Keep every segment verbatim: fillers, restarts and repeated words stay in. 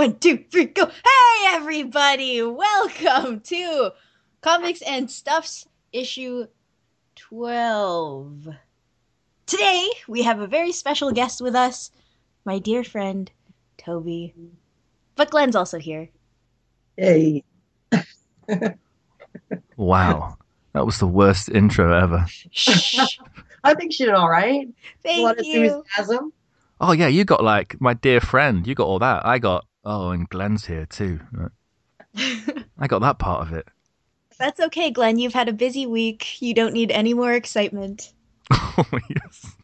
One, two, three, go. Hey, everybody. Welcome to Comics and Stuffs issue twelve. Today, we have a very special guest with us, my dear friend, Toby. But Glenn's also here. Hey. Wow. That was the worst intro ever. Shh. I think she did all right. Thank a lot of you. enthusiasm. Oh, yeah, you got, like, my dear friend. You got all that. I got, oh, and Glenn's here, too. I got that part of it. That's okay, Glenn. You've had a busy week. You don't need any more excitement. Oh, yes.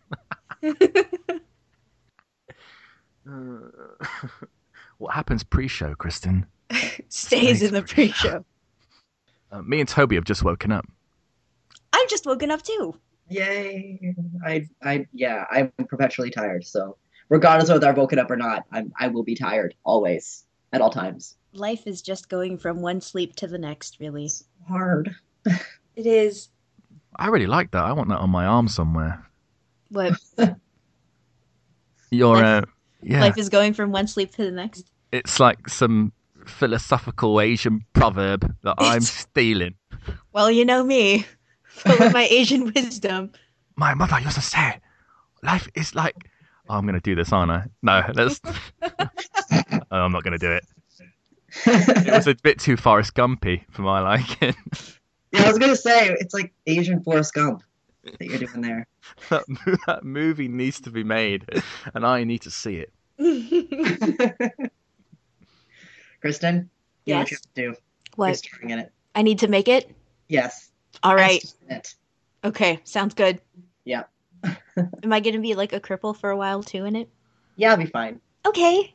Uh, what happens pre-show, Kristen? Stays in the pre-show. Uh, me and Toby have just woken up. I've just woken up too. Yay. I I yeah, I'm perpetually tired, so regardless of whether I've woken up or not, I'm I will be tired always, at all times. Life is just going from one sleep to the next, really. It's hard. It is. I really like that. I want that on my arm somewhere. What? Your, Life- uh, yeah. Life is going from one sleep to the next. It's like some philosophical Asian proverb that I'm It's- stealing. Well, you know me. Full of my Asian wisdom. My mother used to say, life is like... Oh, I'm going to do this, aren't I? No, let's... Oh, I'm not going to do it. It was a bit too Forrest Gumpy for my liking. Yeah, I was gonna say it's like Asian Forrest Gump that you're doing there. that, mo- that movie needs to be made, and I need to see it. Kristen, you know what you Yes? have to do. You're What? starring in it. I need to make it? Yes. All right. Yes, in it. Okay, sounds good. Yeah. Am I going to be like a cripple for a while too in it? Yeah, I'll be fine. Okay.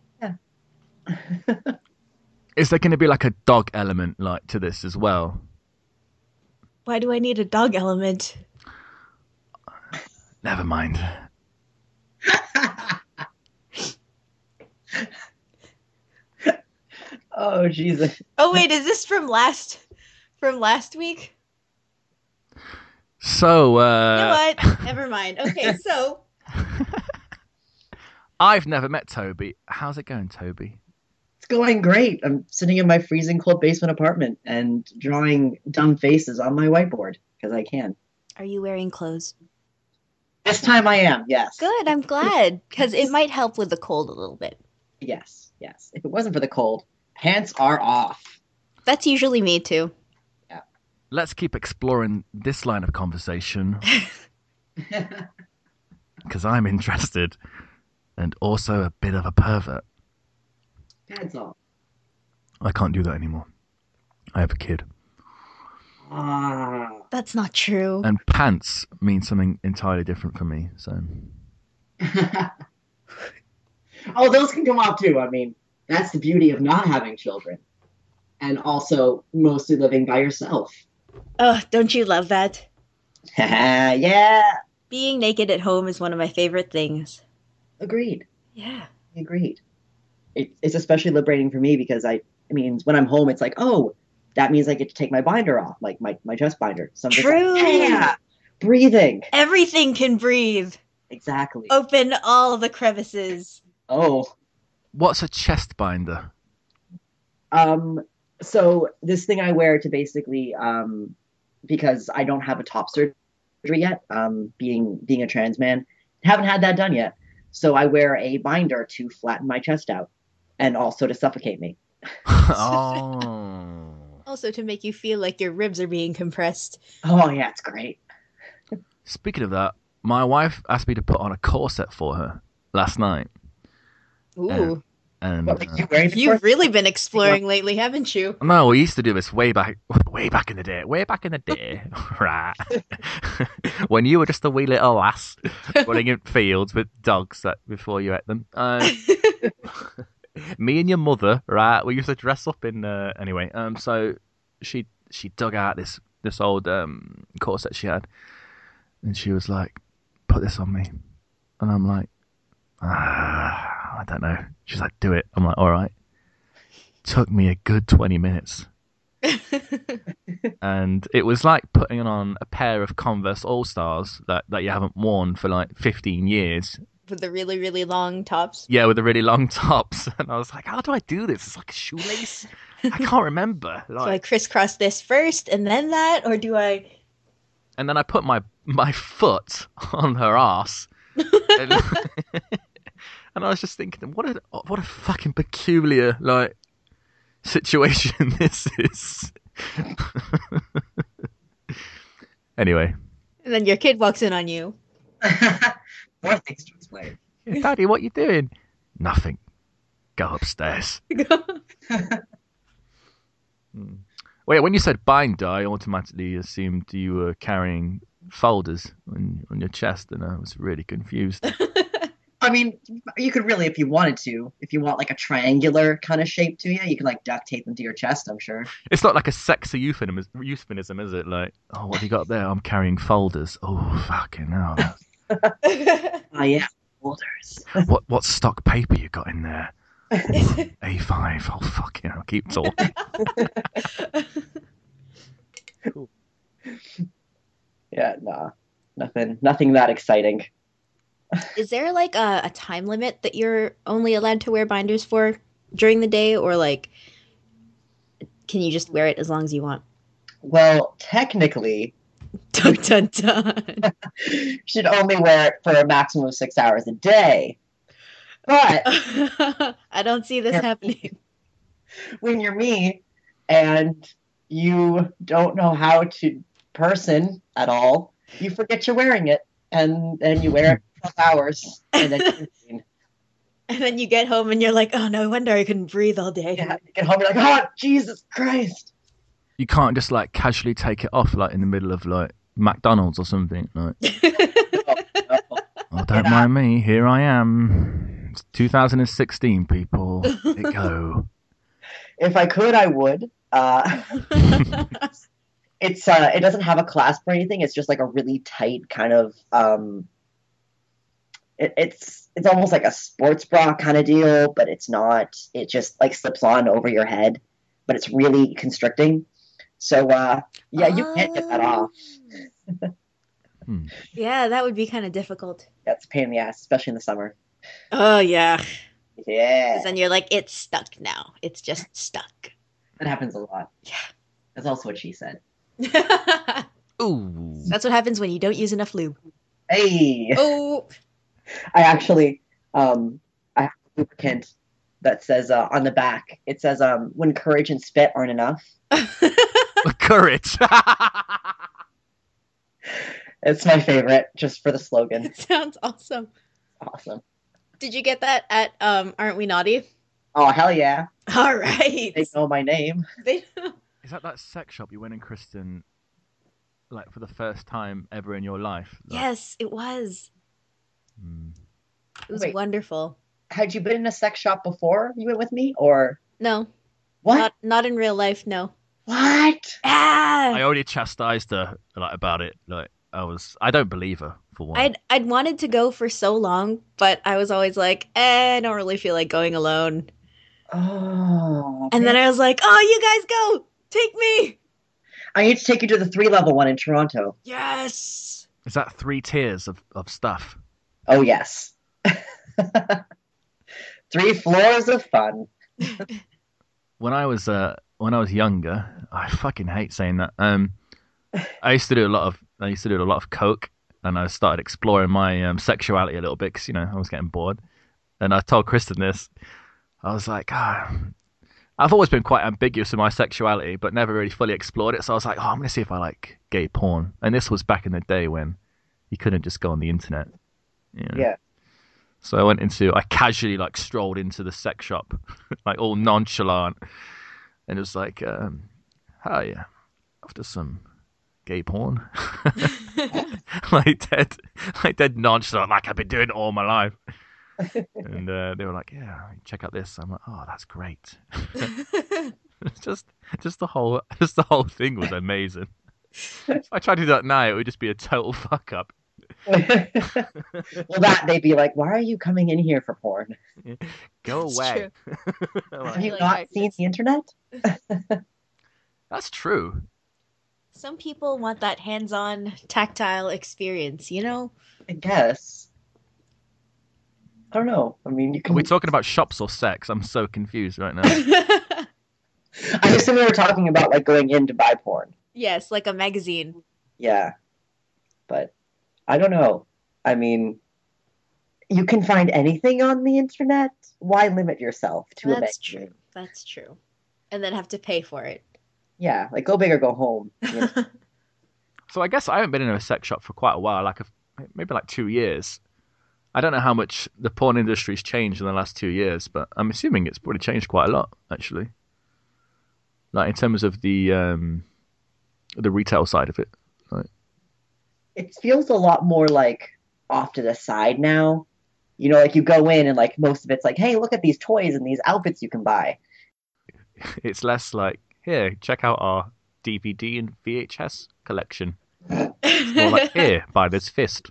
Is there going to be like a dog element like to this as well? Why do I need a dog element? Never mind. Oh Jesus. Oh wait, is this from last from last week? So, You uh... know what? Never mind. Okay, so I've never met Toby. How's it going, Toby? It's going great. I'm sitting in my freezing cold basement apartment and drawing dumb faces on my whiteboard because I can. are you wearing clothes? This time I am, yes. Good, I'm glad. Because it might help with the cold a little bit. Yes, yes. If it wasn't for the cold, pants are off. That's usually me too. Let's keep exploring this line of conversation because I'm interested and also a bit of a pervert. Pants off. I can't do that anymore. I have a kid. Ah. That's not true. And pants mean something entirely different for me. So Oh, those can come off too. I mean, that's the beauty of not having children. And also mostly living by yourself. Oh, don't you love that? Yeah. Being naked at home is one of my favorite things. Agreed. Yeah. Agreed. It, it's especially liberating for me because I, I mean, when I'm home, it's like, oh, that means I get to take my binder off, like my, my chest binder. So I'm just like, True. yeah, breathing. Everything can breathe. Exactly. Open all the crevices. Oh, what's a chest binder? um, so this thing I wear to basically, um, because I don't have a top surgery yet, um, being being a trans man, haven't had that done yet. So I wear a binder to flatten my chest out, and also to suffocate me. Oh. Also to make you feel like your ribs are being compressed. Oh yeah, it's great. Speaking of that, my wife asked me to put on a corset for her last night. Ooh. And What, like uh, you wearing the You've corset? really been exploring lately, haven't you? no, we used to do this way back, way back in the day, way back in the day, right? When you were just a wee little lass running in fields with dogs that before you ate them. Uh, me and your mother, right? We used to dress up in. Uh, anyway, um, so she she dug out this this old um corset she had, and she was like, "Put this on me," and I'm like, ah. I don't know. She's like, do it. I'm like, all right. Took me a good twenty minutes. And it was like putting on a pair of Converse All-Stars that, that you haven't worn for like fifteen years with the really, really long tops. Yeah, with the really long tops. And I was like, how do I do this? It's like a shoelace. I can't remember. Like, So I crisscross this first and then that, or do I? and then I put my my foot on her ass. and, and I was just thinking, what a what a fucking peculiar like situation this is. Anyway. And then your kid walks in on you. More things to explain. Yeah, Daddy, what you doing? Nothing. Go upstairs. Hmm. Well, yeah, when you said binder, I automatically assumed you were carrying folders on, on your chest, and I was really confused. I mean, you could really, if you wanted to, if you want like a triangular kind of shape to you, you could like duct tape them to your chest, I'm sure. It's not like a sexy euphemism, euphemism, is it? Like, oh, what have you got there? I'm carrying folders. Oh, fucking hell. Oh, yeah, folders. what what stock paper you got in there? A five. Oh, fucking hell. Keep talking. Cool. Yeah, nah. Nothing, nothing that exciting. Is there like a, a time limit that you're only allowed to wear binders for during the day, or like can you just wear it as long as you want? Well, technically, Dun dun dun. you should only wear it for a maximum of six hours a day. But I don't see this Yeah. happening. when you're me and you don't know how to person at all, you forget you're wearing it, and then you wear it for twelve hours, and then you're clean. And then you get home and you're like, oh, no wonder I couldn't breathe all day. Yeah, you get home, you're like, oh, Jesus Christ. You can't just like casually take it off like in the middle of like McDonald's or something. Like, Oh, no. oh, don't Yeah. mind me. Here I am. It's two thousand sixteen, people. Let it go. If I could, I would. Uh, it's uh, it doesn't have a clasp or anything. It's just like a really tight kind of um. It, it's it's almost like a sports bra kind of deal, but it's not. It just like slips on over your head, but it's really constricting. So uh, yeah, you can't get that off. Hmm. Yeah, that would be kind of difficult. That's a pain in the ass, especially in the summer. Oh, yeah. Yeah, 'Cause then you're like, it's stuck now. It's just stuck. that happens a lot. Yeah. That's also what she said. That's Ooh. what happens when you don't use enough lube. Hey, Oh. I actually um I have a lubricant that says uh, on the back. It says um when courage and spit aren't enough. Courage. It's my favorite, just for the slogan. It sounds awesome. Awesome. Did you get that at um Aren't We Naughty? Oh hell yeah! All right. They know my name. They- Is that that sex shop you went in, Kristen, like for the first time ever in your life? Like, Yes, it was. hmm. It was Wait. wonderful. Had you been in a sex shop before you went with me, or No, what? not not in real life. No. What? Ah. I already chastised her like about it. Like I was, I don't believe her for one. I'd I'd wanted to go for so long, but I was always like, eh, I don't really feel like going alone. Oh. And then I was like, oh, you guys go, take me. I need to take you to the three level one in Toronto. Yes. Is that three tiers of, of stuff? Oh yes. Three floors of fun. When I was uh when I was younger, I fucking hate saying that. Um, I used to do a lot of I used to do a lot of coke, and I started exploring my um, sexuality a little bit because you know I was getting bored. And I told Kristen this. I was like, ah, I've always been quite ambiguous in my sexuality, but never really fully explored it. So I was like, oh, I'm gonna see if I like gay porn. And this was back in the day when you couldn't just go on the internet. You know? Yeah. So I went into, I casually like strolled into the sex shop, like all nonchalant, and it was like, um, hi, after some gay porn, like dead, like dead nonchalant, like I've been doing it all my life. And uh, they were like, yeah, check out this. I'm like, oh, that's great. It's just, just the whole, just the whole thing was amazing. If I tried to do that now, it would just be a total fuck up. Well, that they'd be like, "Why are you coming in here for porn? Go That's away. true. Have you like, not I- seen the internet?" That's true. Some people want that hands-on, tactile experience, you know? I guess. I don't know. I mean, you Are can. we talking about shops or sex? I'm so confused right now. I assume we were talking about like going in to buy porn. Yes, like a magazine. Yeah, but I don't know. I mean, you can find anything on the internet. Why limit yourself to a That's magazine? true. That's true. And then have to pay for it. Yeah, like go big or go home. You know? So I guess I haven't been in a sex shop for quite a while, like a, maybe like two years. I don't know how much the porn industry's changed in the last two years, but I'm assuming it's probably changed quite a lot, actually. Like in terms of the um, the retail side of it. Like, It feels a lot more like off to the side now. You know, like you go in and like most of it's like, hey, look at these toys and these outfits you can buy. it's less like, here, check out our D V D and V H S collection. It's more like, here, buy this fist.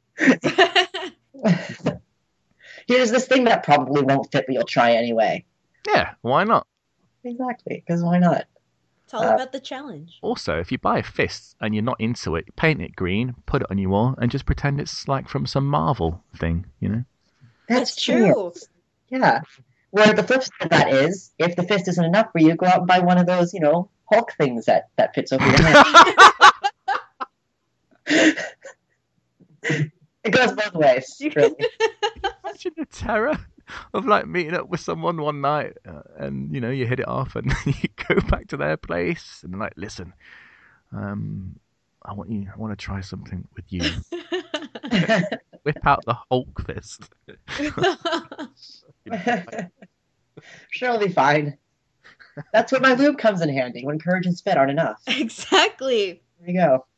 Here's this thing that probably won't fit, but you'll try anyway. Yeah, why not? Exactly, because why not? It's all Uh, about the challenge. Also, if you buy a fist and you're not into it, paint it green, put it on your wall, and just pretend it's like from some Marvel thing, you know? That's true. true. Yeah. Where the flip side of that is, if the fist isn't enough for you, go out and buy one of those, you know, Hulk things that, that fits over your hand. It goes both ways, really. Imagine the terror of like meeting up with someone one night uh, and you know you hit it off and you go back to their place and they're like, listen, um, I want you, I want to try something with you. Whip out the Hulk fist. Sure, it'll be fine. That's when my lube comes in handy, when courage and spit aren't enough. Exactly. There you go.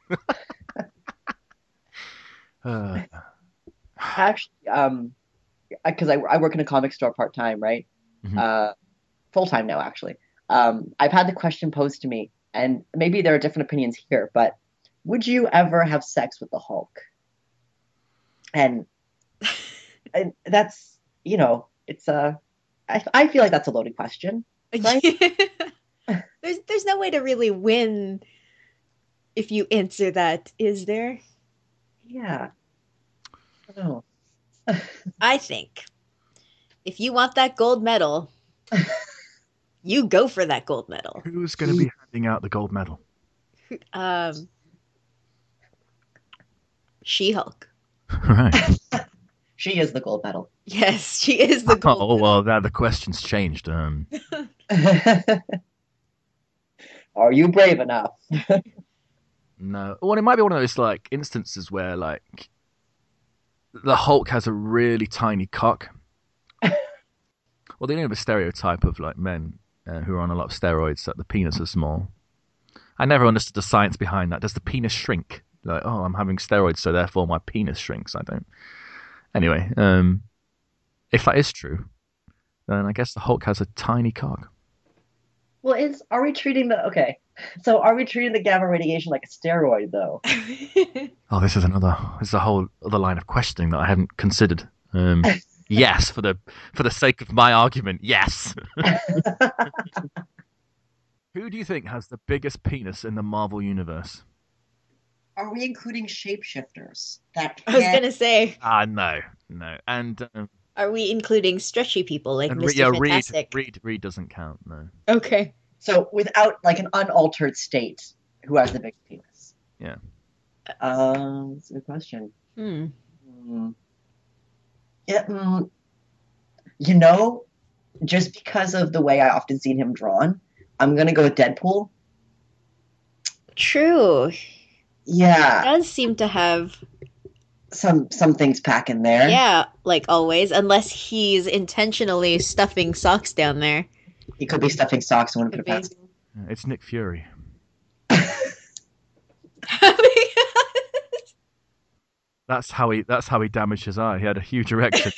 Uh, Actually, um, because I, I work in a comic store part time, right? Mhm. Uh, full time now, actually. Um, I've had the question posed to me, and maybe there are different opinions here, but would you ever have sex with the Hulk? And, and that's, you know, it's a, I, I feel like that's a loaded question. Right? there's there's no way to really win if you answer that, is there? Yeah. I don't know. I think if you want that gold medal, you go for that gold medal. who's going to be handing out the gold medal? Um, She-Hulk. Right. She is the gold medal. Yes, she is the gold Oh medal. well, now the question's changed. Um, Are you brave enough? no, well, it might be one of those like instances where like the Hulk has a really tiny cock. Well, they don't have a stereotype of like men uh, who are on a lot of steroids that the penis is small. I never understood the science behind that. Does the penis shrink? Like, oh, I'm having steroids, so therefore my penis shrinks. I don't. Anyway, um, if that is true, then I guess the Hulk has a tiny cock. Well, is are we treating the okay? So are we treating the gamma radiation like a steroid, though? Oh, this is another. This is a whole other line of questioning that I hadn't considered. Um, yes, for the for the sake of my argument, yes. Who do you think has the biggest penis in the Marvel universe? Are we including shapeshifters? That I was can't- gonna say, Ah, no, no, and um, are we including stretchy people like and Re- Mister yeah, Reed, Fantastic? Reed, Reed doesn't count. No. Okay. So without like an unaltered state, who has the biggest penis? Yeah. Um, that's a good question. Hmm. Hmm. Yeah, mm, you know, just because of the way I often seen him drawn, I'm gonna go with Deadpool. True. Yeah, Does seem to have, some some things pack in there. yeah, like always, unless he's intentionally stuffing socks down there. He could be stuffing socks and wouldn't Could put it be. past Yeah, It's Nick Fury. That's how he. That's how he damaged his eye. He had a huge erection.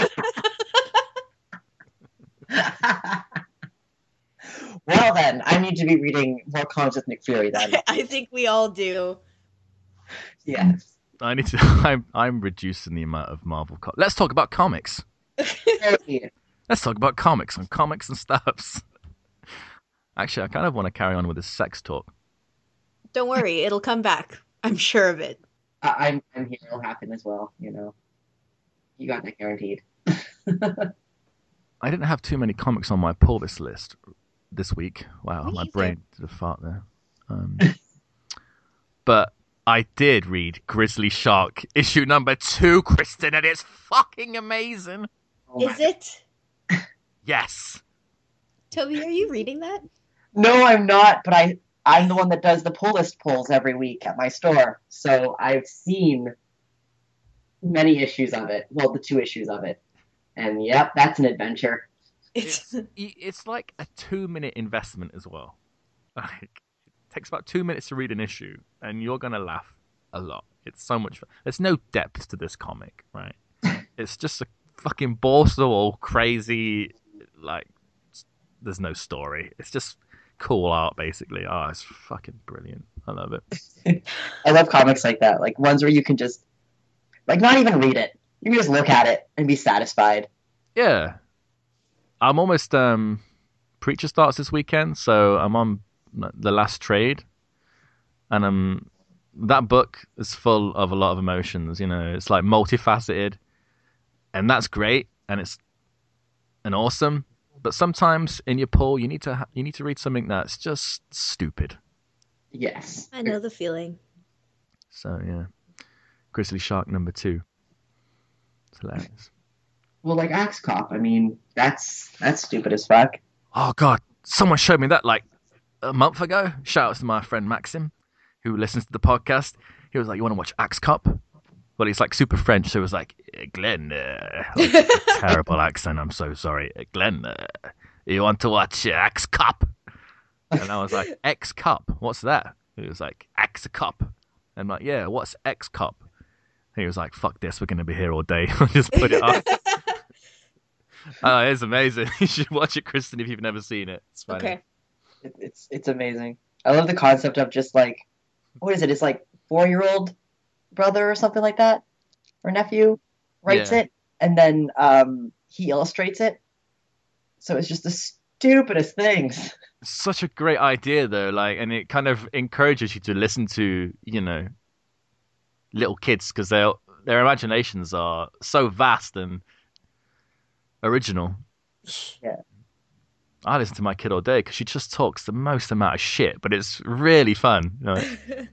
Well then, I need to be reading more comics with Nick Fury then. I think we all do. Yes. I need to. I'm. I'm reducing the amount of Marvel. Co- Let's talk about comics. Hey, Let's talk about comics and comics and stuffs. Actually, I kind of want to carry on with this sex talk. Don't worry, it'll come back. I'm sure of it. I- I'm I'm here. It'll happen as well. You know. You got that guaranteed. I didn't have too many comics on my pull list list this week. Wow, Me my either. brain did a fart there. Um, but I did read Grizzly Shark issue number two, Kristen, and it's fucking amazing. Oh my Is it? Yes. Toby, are you reading that? No, I'm not, but I I'm the one that does the pull list pulls every week at my store. So I've seen many issues of it. Well, the two issues of it. And yep, that's an adventure. It's It's it's like a two minute investment as well. Like it takes about two minutes to read an issue, and you're gonna laugh a lot. It's so much fun. There's no depth to this comic, right? It's just a fucking balls to the wall, crazy. Like there's no story. It's just cool art, basically. Oh, it's fucking brilliant. I love it. I love comics like that, like ones where you can just, like, not even read it. You can just look at it and be satisfied. Yeah, I'm almost um Preacher starts this weekend, so I'm on the last trade, and um that book is full of a lot of emotions. You know, it's like multifaceted, and that's great, and it's an awesome. But sometimes in your pull, you need to ha- you need to read something that's just stupid. Yes. I know the feeling. So yeah, Grizzly Shark number two. It's hilarious. Well, like Axe Cop, I mean, that's that's stupid as fuck. Oh god, someone showed me that like a month ago. Shout out to my friend Maxim, who listens to the podcast. He was like, "You want to watch Axe Cop?" Well, he's like super French, so he was like, "Eh, "Glenn, uh, like, terrible accent. I'm so sorry, Uh, Glenn. Uh, you want to watch uh, Axe Cop?" And I was like, "X Cop? What's that?" He was like, "Axe Cop." I'm like, "Yeah, what's X Cop?" He was like, "Fuck this, we're gonna be here all day." I'll just put it up. Oh, it's amazing. You should watch it, Kristen, if you've never seen it. It's funny. Okay. It, it's it's amazing. I love the concept of just like, what is it? It's like four year old brother or something like that, or nephew writes Yeah. it, and then um, he illustrates it. So it's just the stupidest things. Such a great idea, though. Like, and it kind of encourages you to listen to, you know, little kids because their their imaginations are so vast and original. Yeah. I listen to my kid all day because she just talks the most amount of shit, but it's really fun. You know?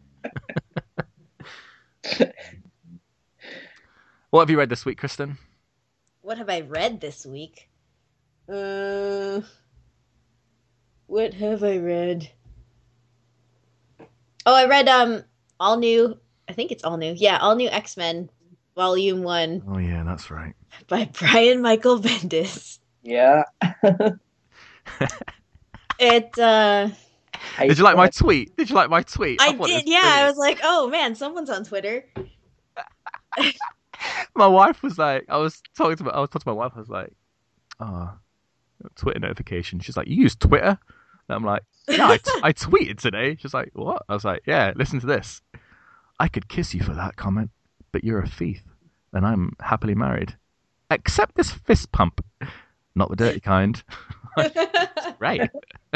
What have you read this week, Kristen? What have I read this week? Uh, what have I read? Oh, I read um all new. I think it's all new. Yeah, all new X-Men, Volume One Oh yeah, that's right. by Brian Michael Bendis. Yeah. It. uh I, Did you like my tweet? Did you like my tweet? I thought it did. was Yeah, I brilliant. was like, oh man, someone's on Twitter. My wife was like, I was talking to my, I was talking to my wife. I was like, oh, Twitter notification. She's like, you use Twitter? And I'm like, yeah, I, t- I tweeted today. She's like, what? I was like, yeah, listen to this. I could kiss you for that comment, but you're a thief, and I'm happily married. Except this fist pump, not the dirty kind. Right.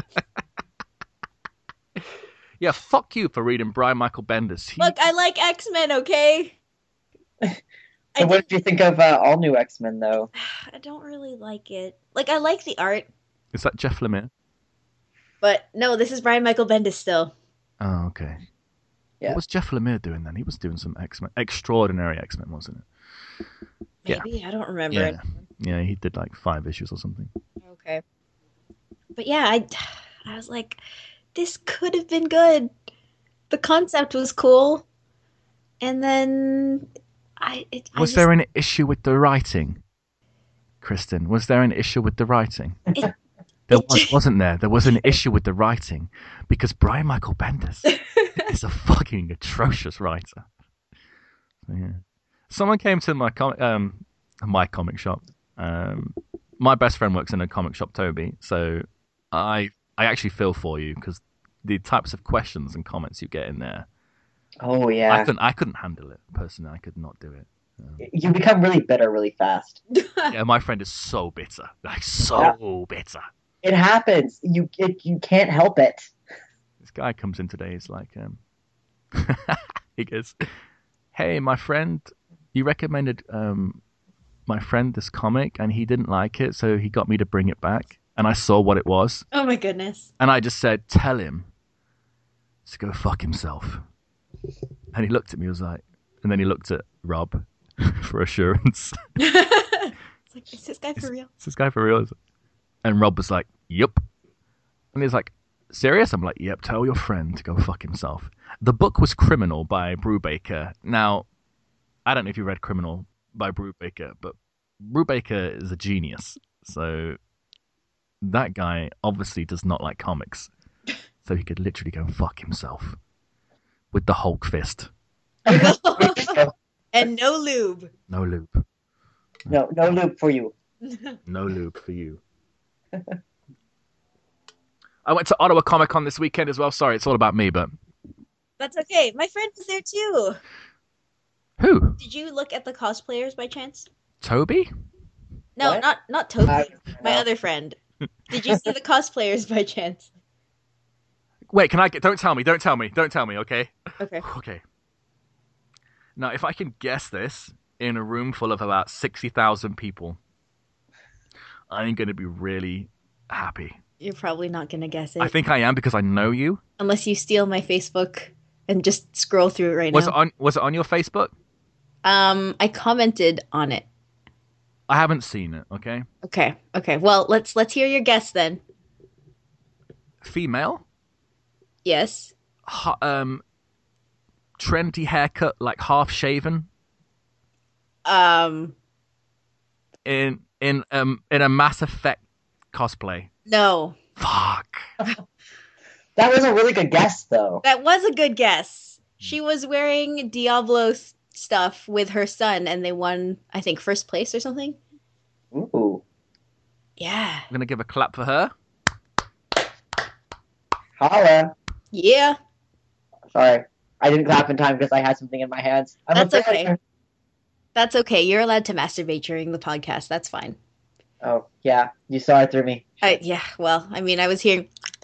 Yeah, fuck you for reading Brian Michael Bendis. He, Look, I like X-Men. Okay. I, So what did, did you think of uh, all new X Men though? I don't really like it. Like, I like the art, is that Jeff Lemire? but no, this is Brian Michael Bendis still. Oh, okay. Yeah. What was Jeff Lemire doing then? He was doing some X Men, extraordinary X Men, wasn't it? Yeah. Maybe I don't remember Yeah. it. Yeah, he did like five issues or something. Okay. But yeah, I, I was like, this could have been good. The concept was cool, and then I. It, I Was just, there an issue with the writing, Kristen? Was there an issue with the writing? It- There it- was, wasn't there? There was an issue with the writing because Brian Michael Bendis is a fucking atrocious writer. So, yeah. Someone came to my com- um my comic shop. Um, my best friend works in a comic shop, Toby. So I I actually feel for you because the types of questions and comments you get in there, Oh I yeah. couldn't I couldn't handle it personally. I could not do it. Um, You become really bitter really fast. yeah, my friend is so bitter, like so bitter. It happens. You it, you can't help it. This guy comes in today. He's like, um, he goes, "Hey, my friend, you recommended um, my friend this comic and he didn't like it, so he got me to bring it back. And I saw what it was. Oh my goodness. And I just said, tell him to go fuck himself. And he looked at me, was like, and then he looked at Rob for assurance. It's like, is this guy for real? Is this guy for real? And Rob was like, yep. And he's like, serious? I'm like, yep, tell your friend to go fuck himself. The book was Criminal by Brubaker. Now, I don't know if you read Criminal by Brubaker, but Brubaker is a genius. So that guy obviously does not like comics. So he could literally go and fuck himself with the Hulk fist. And no lube. No lube. No, no lube for you. No lube for you. I went to Ottawa Comic Con this weekend as well. Sorry, it's all about me, but... That's okay. My friend was there too. Who? Did you look at the cosplayers by chance? Toby? No, What? not not Toby. I- My no. other friend. Did you see the cosplayers by chance? Wait, can I get... Don't tell me, don't tell me, don't tell me, okay? Okay. Okay. Now, if I can guess this in a room full of about sixty thousand people, I'm going to be really happy. You're probably not gonna guess it. I think I am because I know you. Unless you steal my Facebook and just scroll through it right Was now. it on Was it on your Facebook? Um, I commented on it. I haven't seen it, okay? Okay, okay. Well, let's let's hear your guess then. Female? Yes. Ha- um, trendy haircut, like half shaven, Um, in in um in a Mass Effect cosplay. no. Fuck. That was a really good guess, though. That was a good guess. She was wearing Diablo s- stuff with her son, and they won, I think, first place or something. Ooh. Yeah. I'm gonna give a clap for her. Holla. Yeah. Sorry. I didn't clap in time because I had something in my hands. I'm That's a okay. failure. That's okay. You're allowed to masturbate during the podcast. That's fine. Oh, yeah. You saw it through me. I, yeah, well, I mean, I was here.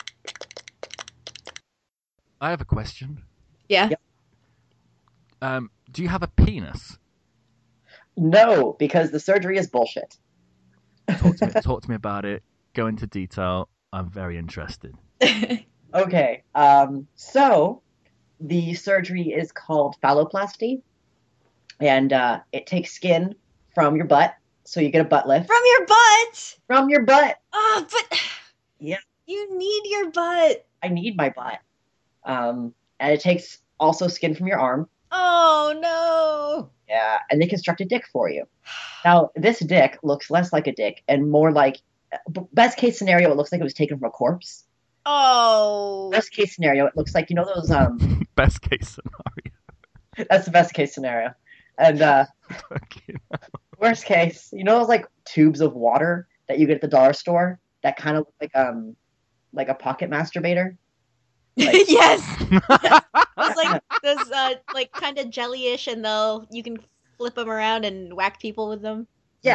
I have a question. Yeah. Yep. Um, do you have a penis? No, because the surgery is bullshit. Talk to me. Talk to me about it. Go into detail. I'm very interested. Okay. Um, so the surgery is called phalloplasty, and uh, it takes skin from your butt, so you get a butt lift From your butt! from your butt. Oh, but Yeah. you need your butt. I need my butt. Um, and it takes also skin from your arm. Oh, no. Yeah, and they construct a dick for you. Now, this dick looks less like a dick and more like, b- best case scenario, it looks like it was taken from a corpse. Oh. Best case scenario, it looks like, you know those, um, Best case scenario. that's the best case scenario. And uh, Fucking- worst case, you know those like tubes of water that you get at the dollar store that kind of look like um like a pocket masturbator? Like- Yes. It's like those, uh, like, kind of jellyish, and they'll, you can flip them around and whack people with them.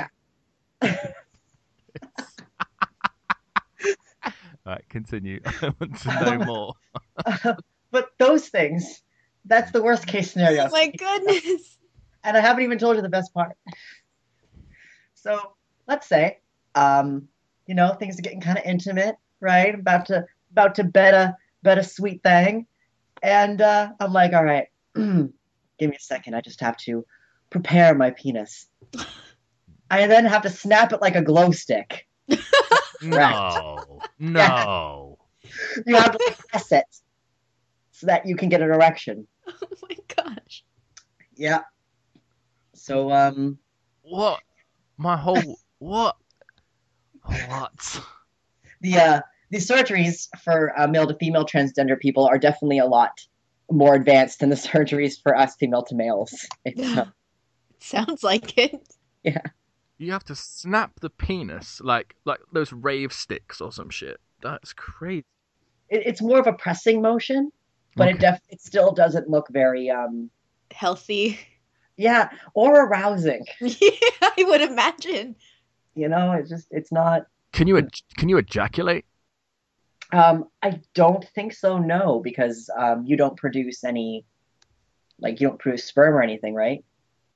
Alright, continue. I want to know more. But those things, that's the worst case scenario. Oh my goodness. And I haven't even told you the best part. So let's say, um, you know, things are getting kind of intimate, right? About to about to bet a bet a sweet thing, and uh, I'm like, all right, give me a second. I just have to prepare my penis. I then have to snap it like a glow stick. No. No. You have to like, press it so that you can get an erection. Oh my gosh. Yeah. So um, What? My whole what? What? the uh, the surgeries for uh, male to female transgender people are definitely a lot more advanced than the surgeries for us female to males. It's, uh, Sounds like it. You have to snap the penis like like those rave sticks or some shit. That's crazy. it, it's more of a pressing motion, but it Okay. def it still doesn't look very um Healthy. yeah or arousing. Yeah, I would imagine. You know, it's just it's not. Can you ej- can you ejaculate? Um, I don't think so. No, because um, you don't produce any, like you don't produce sperm or anything, right?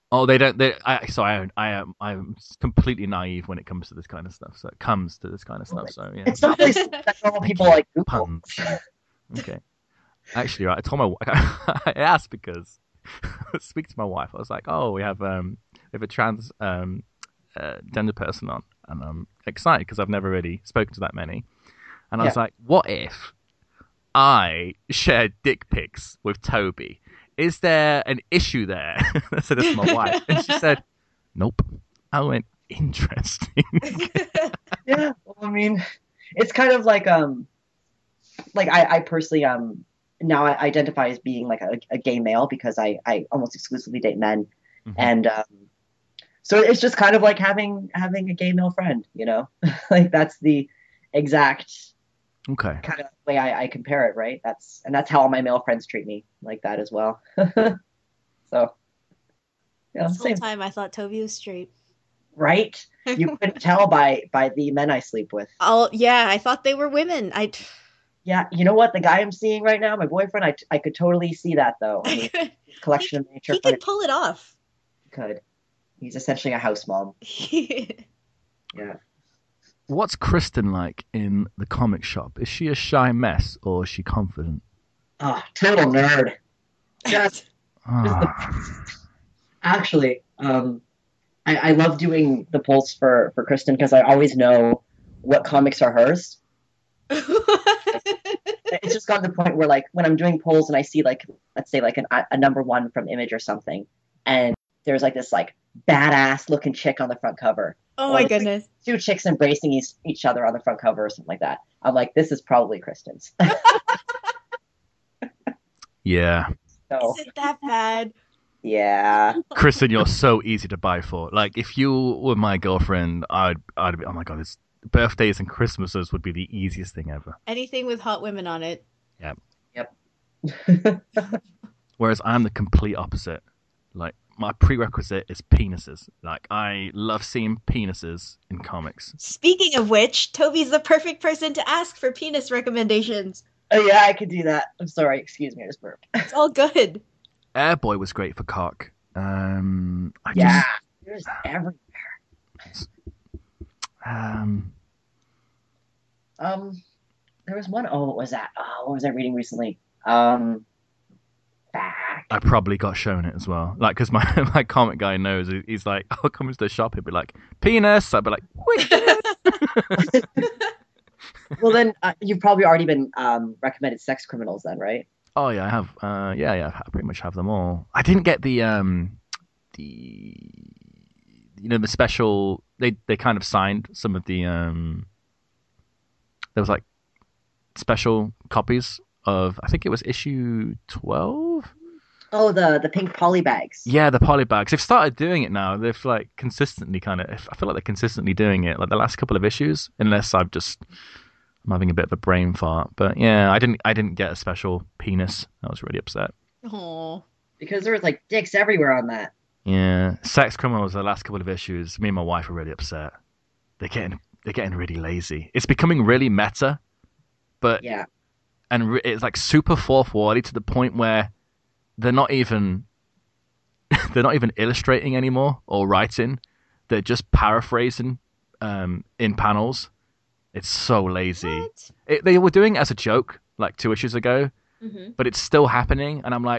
Oh, they don't. They, I, so I, I am, I'm completely naive when it comes to this kind of stuff. So it comes to this kind of stuff. So yeah, It's not really something that normal people like Google. puns. Okay. Actually, right. I told my wife. I asked because speak to my wife. I was like, oh, we have um, we have a trans um, uh, gender person on, and I'm excited because I've never really spoken to that many. And I was Yeah. like, what if I shared dick pics with Toby? Is there an issue there? I said this to my wife, and she said, nope. I went, interesting. Yeah, well, I mean, it's kind of like um, like I, I personally um now I identify as being like a, a gay male because I I almost exclusively date men, Mhm. and um, so it's just kind of like having having a gay male friend, you know, like that's the exact Okay. kind of way I, I compare it, right? That's and that's how all my male friends treat me, like that as well. So, yeah, This whole same, time I thought Toby was straight. right? You couldn't tell by by the men I sleep with. Oh yeah, I thought they were women. I, Yeah, you know what? The guy I'm seeing right now, my boyfriend, I, I could totally see that though. I mean, I his collection of nature he furniture could pull it off. could. He's essentially a house mom. Yeah. What's Kristen like in the comic shop? Is she a shy mess or is she confident? Ah, total nerd. Just Ah. actually, um, I, I love doing the polls for for Kristen because I always know what comics are hers. It's just gotten to the point where like when I'm doing polls and I see like let's say like an, a number one from Image or something, and there's like this like badass looking chick on the front cover. Oh Or my there's, like, goodness. two chicks embracing each, each other on the front cover or something like that. I'm like, this is probably Kristen's. Yeah. So Is it that bad? yeah, Kristen, you're so easy to buy for. Like, if you were my girlfriend, I'd, I'd be, oh my god, it's, birthdays and Christmases would be the easiest thing ever. Anything with hot women on it. Whereas I'm the complete opposite. Like, my prerequisite is penises. Like, I love seeing penises in comics. Speaking of which, Toby's the perfect person to ask for penis recommendations. oh yeah, I could do that. I'm sorry, excuse me, I just burped. It's all good. Airboy was great for cock. Um, I Yeah, just, there's every um, um. There was one. Oh, what was that? Oh, what was I reading recently? Um, back. I probably got shown it as well. Like, because my, my comic guy knows. he- He's like, I'll come into the shop. He'll be like, penis. I'd be like, wicked. Well, then uh, you've probably already been um recommended Sex Criminals, then, right? Oh yeah, I have. Uh, yeah, yeah, I pretty much have them all. I didn't get the um, the you know the special. They they kind of signed some of the um. There was like special copies of. I think it was issue twelve. Oh, the the pink poly bags. Yeah, the polybags. They've started doing it now. They've like consistently kind of. I feel like they're consistently doing it. Like the last couple of issues, unless I've just. I'm having a bit of a brain fart, but yeah, I didn't. I didn't get a special penis. I was really upset. Oh. Because there was like dicks everywhere on that. Yeah, Sex Criminals. The last couple of issues, me and my wife are really upset. They're getting. They're getting really lazy. It's becoming really meta, but Yeah. and re- it's like super fourth wordy to the point where they're not even. they're not even illustrating anymore or writing. They're just paraphrasing um, in panels. It's so lazy. What? It, they were doing it as a joke like two issues ago, Mm-hmm. but it's still happening, and I'm like,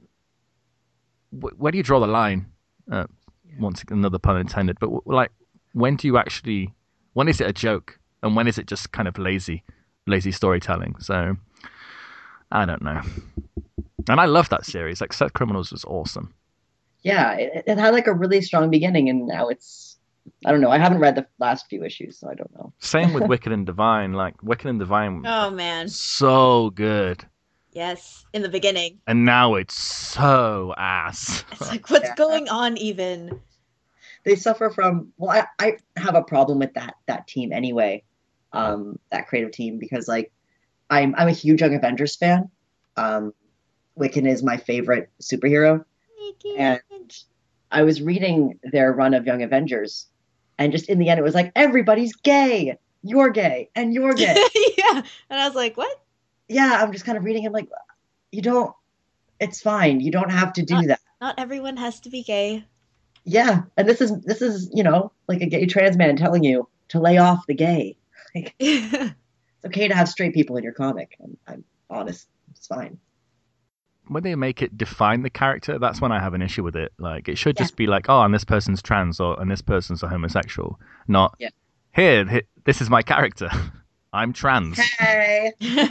wh- where do you draw the line? Uh, once again, another pun intended. But w- like, when do you actually? When is it a joke, and when is it just kind of lazy, lazy storytelling? So, I don't know. And I love that series. Like, Sex Criminals was awesome. Yeah, it, it had like a really strong beginning, and now it's. I don't know. I haven't read the last few issues, so I don't know. Same with Wicked and Divine. Like, Wicked and Divine, Oh man. so good, Yes. In the beginning. and now it's so ass. It's like, what's Yeah. going on even? They suffer from. Well, I, I have a problem with that that team anyway, um, that creative team because like, I'm I'm a huge Young Avengers fan. Um, Wiccan is my favorite superhero, and I was reading their run of Young Avengers, and just in the end, it was like everybody's gay. You're gay, and you're gay. Yeah. And I was like, what? Yeah, I'm just kind of reading. I'm like, you don't. It's fine. You don't have to do Not- that. Not everyone has to be gay. Yeah, and this is this is you know like a gay trans man telling you to lay off the gay. Like, it's okay to have straight people in your comic. I'm, I'm honest. It's fine. When they make it define the character, that's when I have an issue with it. Like, it should Yeah. just be like, oh, and this person's trans, or and this person's a homosexual. Not, Yeah. here, here this is my character. I'm trans. Hey.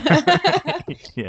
Yeah.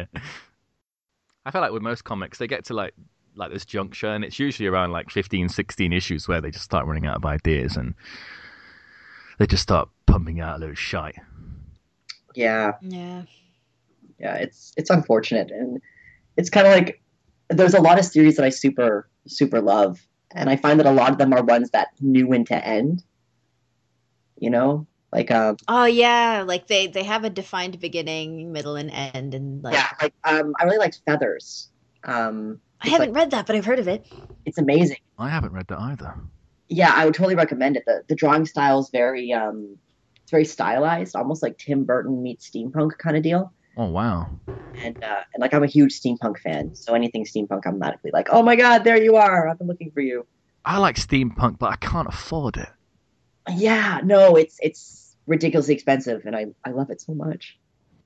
I feel like with most comics, they get to like like this juncture, and it's usually around like fifteen, sixteen issues where they just start running out of ideas, and they just start pumping out a load of shite. Yeah, Yeah. yeah. It's it's unfortunate, and it's kind of like there's a lot of series that I super super love, and I find that a lot of them are ones that knew when to end. You know, like um, Oh yeah, like they they have a defined beginning, middle, and end, and like yeah, like um, I really liked Feathers. Um, I it's haven't like, read that, but I've heard of it. it's amazing. I haven't read that either. Yeah, I would totally recommend it. The the drawing style is very um, it's very stylized, almost like Tim Burton meets steampunk kind of deal. Oh, wow. And uh, and like I'm a huge steampunk fan, so anything steampunk, I'm automatically like, oh my god, there you are! I've been looking for you. I like steampunk, but I can't afford it. Yeah, no, it's it's ridiculously expensive, and I I love it so much.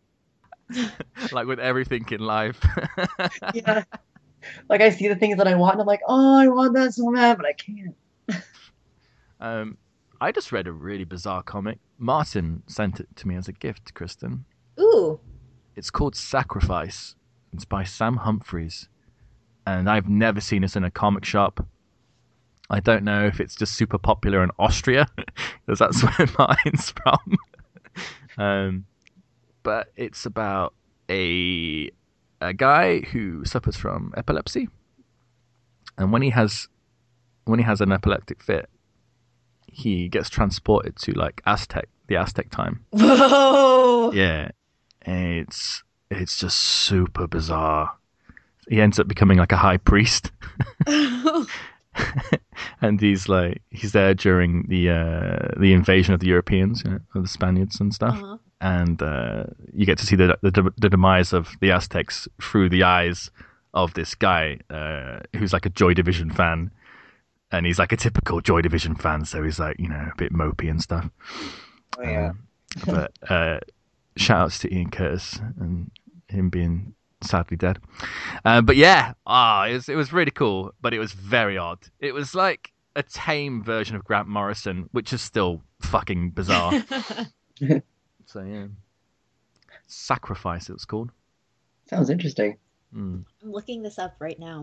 Like with everything in life. Yeah, like I see the things that I want, and I'm like, oh, I want that so bad, but I can't. um, I just read a really bizarre comic. Martin sent it to me as a gift, Kristen. Ooh. It's called Sacrifice. It's by Sam Humphries. And I've never seen this in a comic shop. I don't know if it's just super popular in Austria, because that's where mine's from. um, but it's about a a guy who suffers from epilepsy, and when he has when he has an epileptic fit, he gets transported to like Aztec, the Aztec time. Whoa. Yeah, and it's it's just super bizarre. He ends up becoming like a high priest. And he's like he's there during the uh, the invasion of the Europeans, you know, of the Spaniards and stuff. Uh-huh. And uh, you get to see the, the the demise of the Aztecs through the eyes of this guy uh, who's like a Joy Division fan, and he's like a typical Joy Division fan, so he's like, you know, a bit mopey and stuff. Oh yeah. Um, but uh, shout outs to Ian Curtis and him being sadly dead. Uh, but yeah, ah, it was it was really cool, but it was very odd. It was like a tame version of Grant Morrison, which is still fucking bizarre. So yeah, Sacrifice it was called. Sounds interesting. Mm. I'm looking this up right now.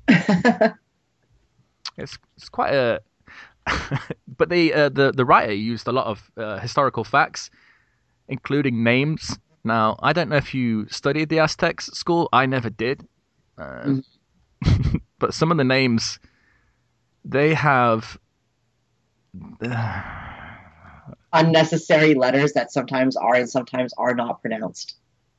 It's it's quite a, but the uh, the the writer used a lot of uh, historical facts, including names. Now, I don't know if you studied the Aztecs at school. I never did. Uh, Mhm. But some of the names, they have... Uh, Unnecessary letters that sometimes are and sometimes are not pronounced.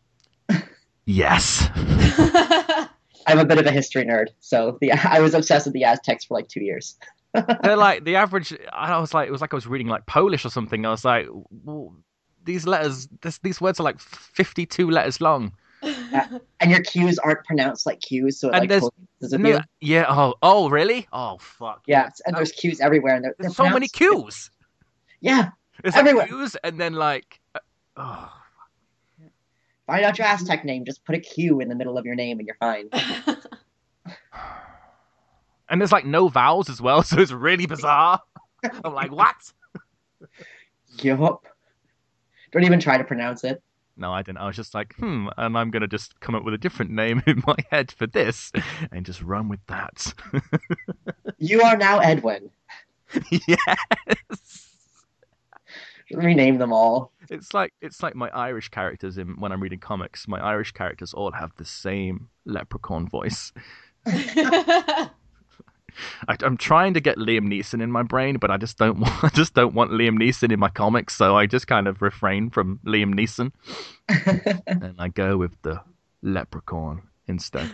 yes. I'm a bit of a history nerd, so the I was obsessed with the Aztecs for like two years. They're like, the average... I was like, it was like I was reading like Polish or something. I was like, well, these letters, this, these words are like fifty-two letters long. And your Q's aren't pronounced like Q's, so it And like there's- totally messes with No, you. yeah, oh, oh, really? Oh, fuck. Yeah, and there's Q's everywhere, and they're, they're There's so many pronounced- Qs. Yeah, There's everywhere. like Qs and then like... uh, oh. find out your Aztec name. Just put a Q in the middle of your name, and you're fine. And there's like no vowels as well, so it's really bizarre. I'm like, what? Yup. Don't even try to pronounce it. No, I didn't. I was just like, hmm, and I'm going to just come up with a different name in my head for this and just run with that. You are now Edwin. Yes. Rename them all. It's like it's like my Irish characters in when I'm reading comics. My Irish characters all have the same leprechaun voice. I, I'm trying to get Liam Neeson in my brain, but I just don't want. I just don't want Liam Neeson in my comics, so I just kind of refrain from Liam Neeson, and I go with the leprechaun instead.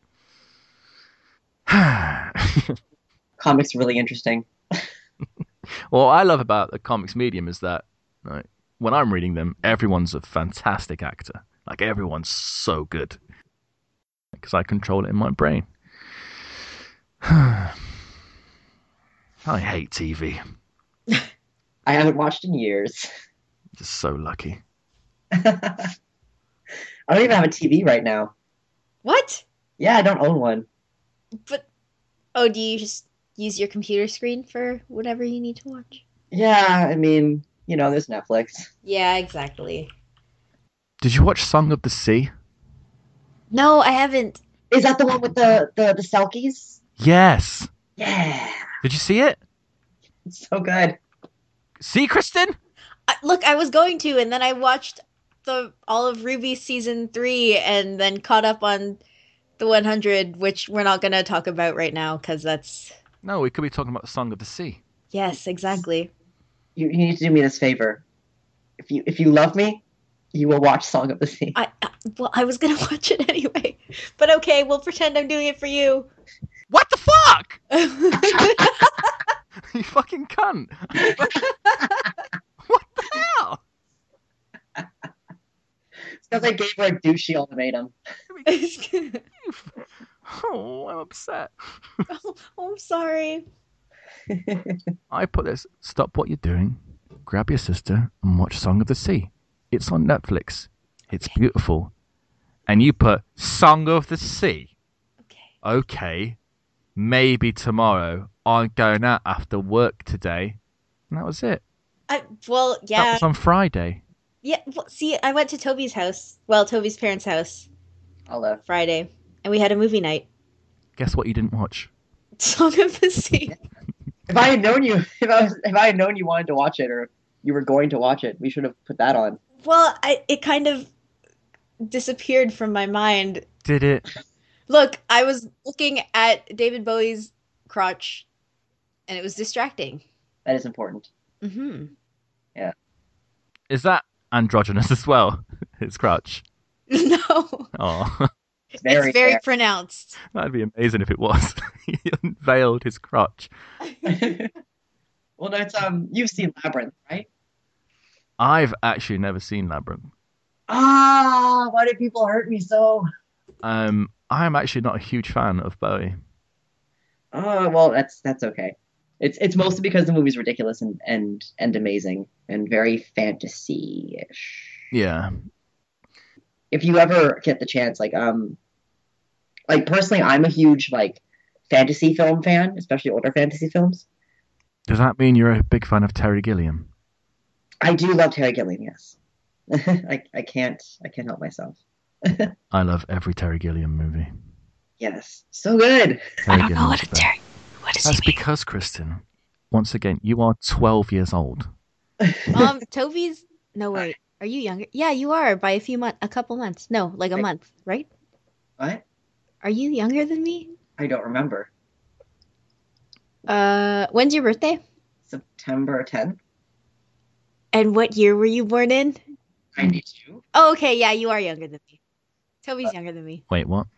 Comics really interesting. What I love about the comics medium is that, right, when I'm reading them, everyone's a fantastic actor. Like everyone's so good because I control it in my brain. I hate T V. I haven't watched in years. Just so lucky. I don't even have a T V right now. What? Yeah, I don't own one. But oh, do you just use your computer screen for whatever you need to watch? Yeah, I mean, you know, there's Netflix. Yeah, exactly. Did you watch Song of the Sea? No, I haven't. Is that the one with the the, the Selkies? Yes. Yeah, Did you see it? it's so good. See, Kristen? I, look, I was going to, and then I watched the all of RWBY season three, and then caught up on the one hundred, which we're not going to talk about right now because that's No, we could be talking about Song of the Sea. yes, exactly. You, you need to do me this favor. If you if you love me, you will watch Song of the Sea. I, I well, I was gonna watch it anyway, but okay, we'll pretend I'm doing it for you. What the fuck? You fucking cunt. What the hell? It's because I gave her a douchey ultimatum. Oh, I'm upset. oh, I'm sorry. I put this. Stop what you're doing. Grab your sister and watch Song of the Sea. It's on Netflix. It's beautiful. And you put Song of the Sea. Okay. Okay. Maybe tomorrow. I'm going out after work today. And that was it. I well, That yeah, was on Friday. yeah. Well, see, I went to Toby's house. Well, Toby's parents' house I'll uh, Friday, and we had a movie night. Guess what you didn't watch? Song of the Sea. if I had known you, if I was, if I had known you wanted to watch it or you were going to watch it, we should have put that on. Well, I it kind of disappeared from my mind. Did it? Look, I was looking at David Bowie's crotch, and it was distracting. That is important. Mm-hmm. Is that androgynous as well? His crotch. No, Oh, It's very, it's very fair. pronounced. that'd be amazing if it was. He unveiled his crotch. Well, no, it's um. You've seen Labyrinth, right? I've actually never seen Labyrinth. Ah, why did people hurt me so? Um, I'm actually not a huge fan of Bowie. Oh, well, that's that's okay. It's it's mostly because the movie's ridiculous and and and amazing and very fantasy-ish. Yeah. If you ever get the chance, like um, like personally, I'm a huge like fantasy film fan, especially older fantasy films. Does that mean you're a big fan of Terry Gilliam? I do love Terry Gilliam. Yes, I I can't I can't help myself. I love every Terry Gilliam movie. Yes, so good. Terry I don't know what Gilliam's a best. Terry. What does That's he mean? because, Kristen, once again, you are twelve years old. Um, Toby's. No, wait. Are you younger? Yeah, you are by a few months, a couple months. No, like a Wait. month, right? What? Are you younger than me? I don't remember. Uh, when's your birthday? September tenth, And what year were you born in? ninety-two. Oh, okay, yeah, you are younger than me. Toby's younger than me. Wait, what?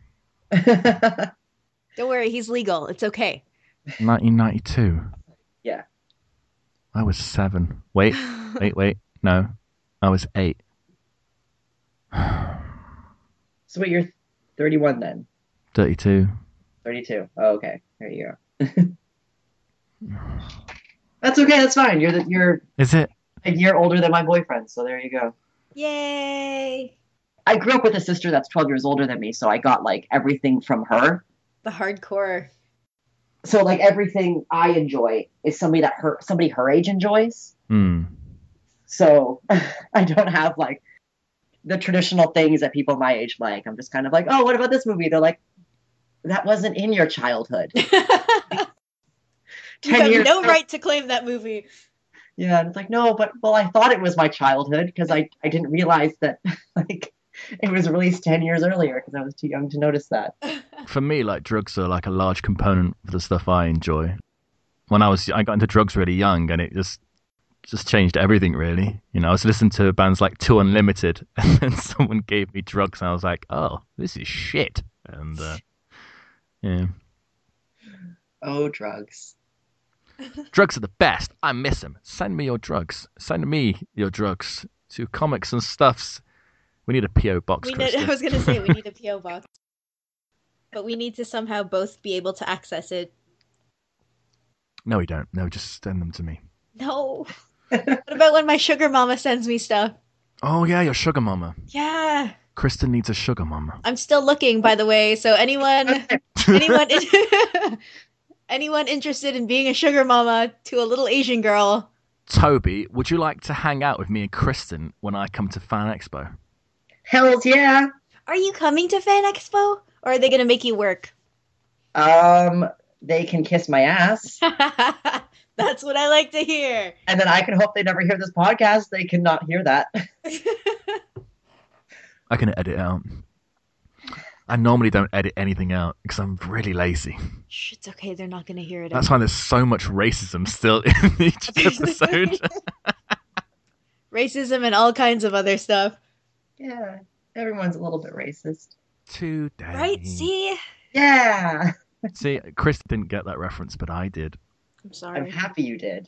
Don't worry, he's legal. It's okay. nineteen ninety-two. Yeah. I was seven. Wait, wait, wait. No, I was eight. So wait, you're thirty-one then? thirty-two. thirty-two. Oh, okay. There you go. That's okay. That's fine. You're the, you're Is it? a year older than my boyfriend, so there you go. Yay! I grew up with a sister that's twelve years older than me, so I got like everything from her. The hardcore. So like everything I enjoy is somebody that her somebody her age enjoys. Hmm. So I don't have like the traditional things that people my age like. I'm just kind of like, oh, what about this movie? They're like, that wasn't in your childhood. You Ten have years. no right to claim that movie. Yeah, and it's like, no, but well, I thought it was my childhood because I I didn't realize that like it was released ten years earlier because I was too young to notice that. For me, like drugs are like a large component of the stuff I enjoy. When I was, I got into drugs really young, and it just just changed everything. Really, you know, I was listening to bands like Two Unlimited, and then someone gave me drugs, and I was like, oh, this is shit. And uh, yeah, Oh, drugs. drugs are the best. I miss them. Send me your drugs. Send me your drugs to Comics and Stuffs. We need a P O box. We need, I Kristen. was gonna say we need a P O box, but we need to somehow both be able to access it. No, we don't. No, just send them to me. No. What about when my sugar mama sends me stuff? Oh yeah, your sugar mama. Yeah. Kristen needs a sugar mama. I'm still looking, by the way. So anyone, anyone, anyone interested in being a sugar mama to a little Asian girl? Toby, would you like to hang out with me and Kristen when I come to Fan Expo? Hells yeah. Are you coming to Fan Expo, or are they gonna make you work? Um, they can kiss my ass, That's what I like to hear. and then I can hope they never hear this podcast. They cannot hear that. I can edit it out. I normally don't edit anything out because I'm really lazy. Shh, it's okay. They're not gonna hear it. That's why there's so much racism still in each episode. Racism and all kinds of other stuff. Yeah, everyone's a little bit racist. Today. Right? See? Yeah, See, Chris didn't get that reference, but I did. I'm I'm sorry. happy you did.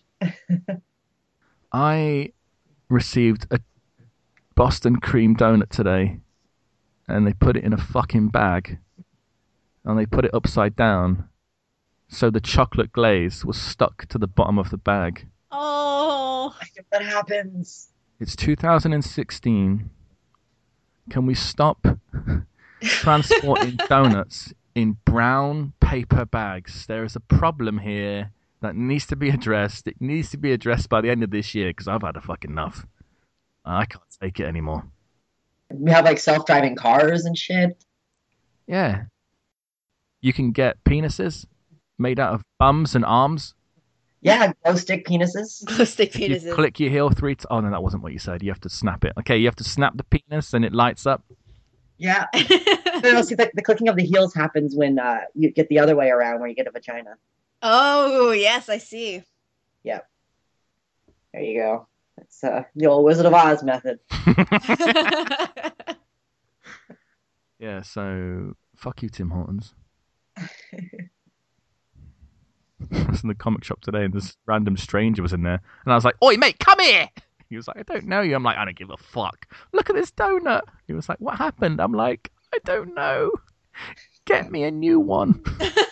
I received a Boston cream donut today, and they put it in a fucking bag, and they put it upside down, so the chocolate glaze was stuck to the bottom of the bag. Oh. What happens? It's two thousand sixteen. Can we stop transporting donuts in brown paper bags? There is a problem here that needs to be addressed. It needs to be addressed by the end of this year because I've had a fucking enough. I can't take it anymore. We have like self-driving cars and shit. Yeah. You can get penises made out of bums and arms. Yeah, glow stick penises. Glow stick You penises. click your heel three times. Oh, no, that wasn't what you said. You have to snap it. Okay, you have to snap the penis and it lights up. Yeah. No, see, the, the clicking of the heels happens when uh, you get the other way around, where you get a vagina. Oh, yes, I see. There you go. That's uh, the old Wizard of Oz method. Yeah, so fuck you, Tim Hortons. I was in the comic shop today and this random stranger was in there. And I was like, "Oi, mate, come here!" He was like, "I don't know you." I'm like, "I don't give a fuck. Look at this donut." He was like, "What happened?" I'm like, "I don't know. Get me a new one."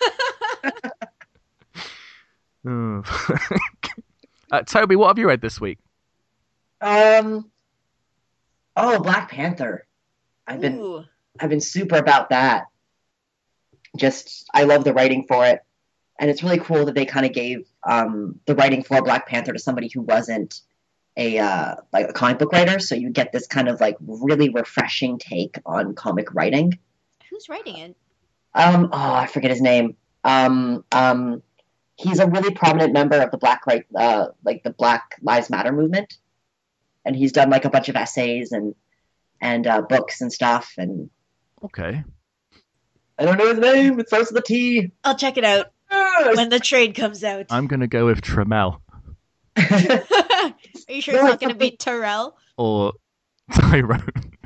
Oh, fuck. uh, Toby, what have you read this week? Um. Oh, Black Panther. I've been Ooh. I've been super about that. Just I love the writing for it, and it's really cool that they kind of gave um, the writing for Black Panther to somebody who wasn't a uh, like a comic book writer. So you get this kind of like really refreshing take on comic writing. Who's writing it? Um. Oh, I forget his name. Um. Um. He's a really prominent member of the Black right, uh, like the Black Lives Matter movement, and he's done like a bunch of essays and and uh, books and stuff. And Okay. I don't know his name. It starts with a T. I'll check it out Ah, when the trade comes out. I'm going to go with Tremel Are you sure it's No, not it's going to be something- Terrell? or Tyrone.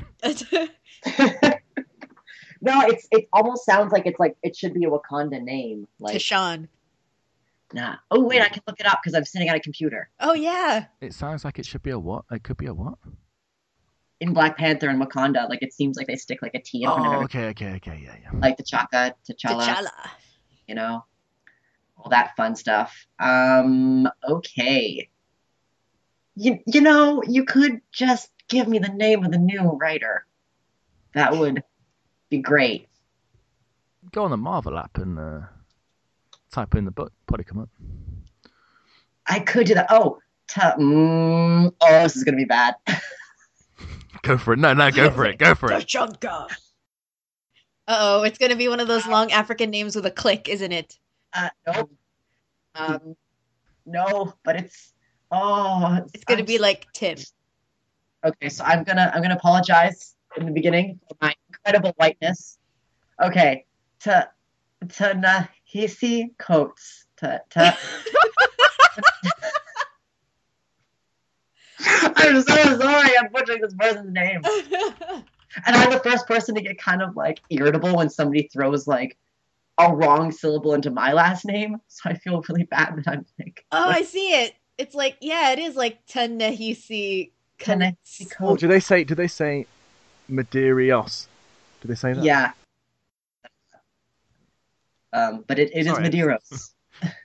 No, it's it almost sounds like it's like it should be a Wakanda name. Like Tashawn. nah. Oh wait, I can look it up because I'm sitting at a computer. Oh, yeah. It sounds like it should be a what? It could be a what? In Black Panther and Wakanda, like it seems like they stick like a T in front of Oh, everything. okay, okay, okay, yeah, yeah. Like T'Chaka, T'Challa, T'Challa. you know, all that fun stuff. Um, okay. You you know, you could just give me the name of the new writer. That would be great. Go on the Marvel app and uh, type in the book. Probably come up. I could do that. Oh, ta- mm, oh, this is gonna be bad. Go for it. No, no, go for it. Go for it. Tachanka. Uh-oh, it's going to be one of those long African names with a click, isn't it? Uh, nope. Um, no, but it's oh, It's going to I'm- be like Tim. okay. So I'm gonna I'm gonna apologize in the beginning for my incredible whiteness. Okay, to to Nahisi Coates. To to. I'm so sorry. I'm butchering this person's name, and I'm the first person to get kind of like irritable when somebody throws like a wrong syllable into my last name. So I feel really bad that I'm like. Oh, I see it. It's like, yeah, it is like Tanehisi. Ta-Nehisi Oh, Coates. do they say? Do they say Medeiros? Do they say that? Yeah. Um, but it, it is Sorry. Medeiros.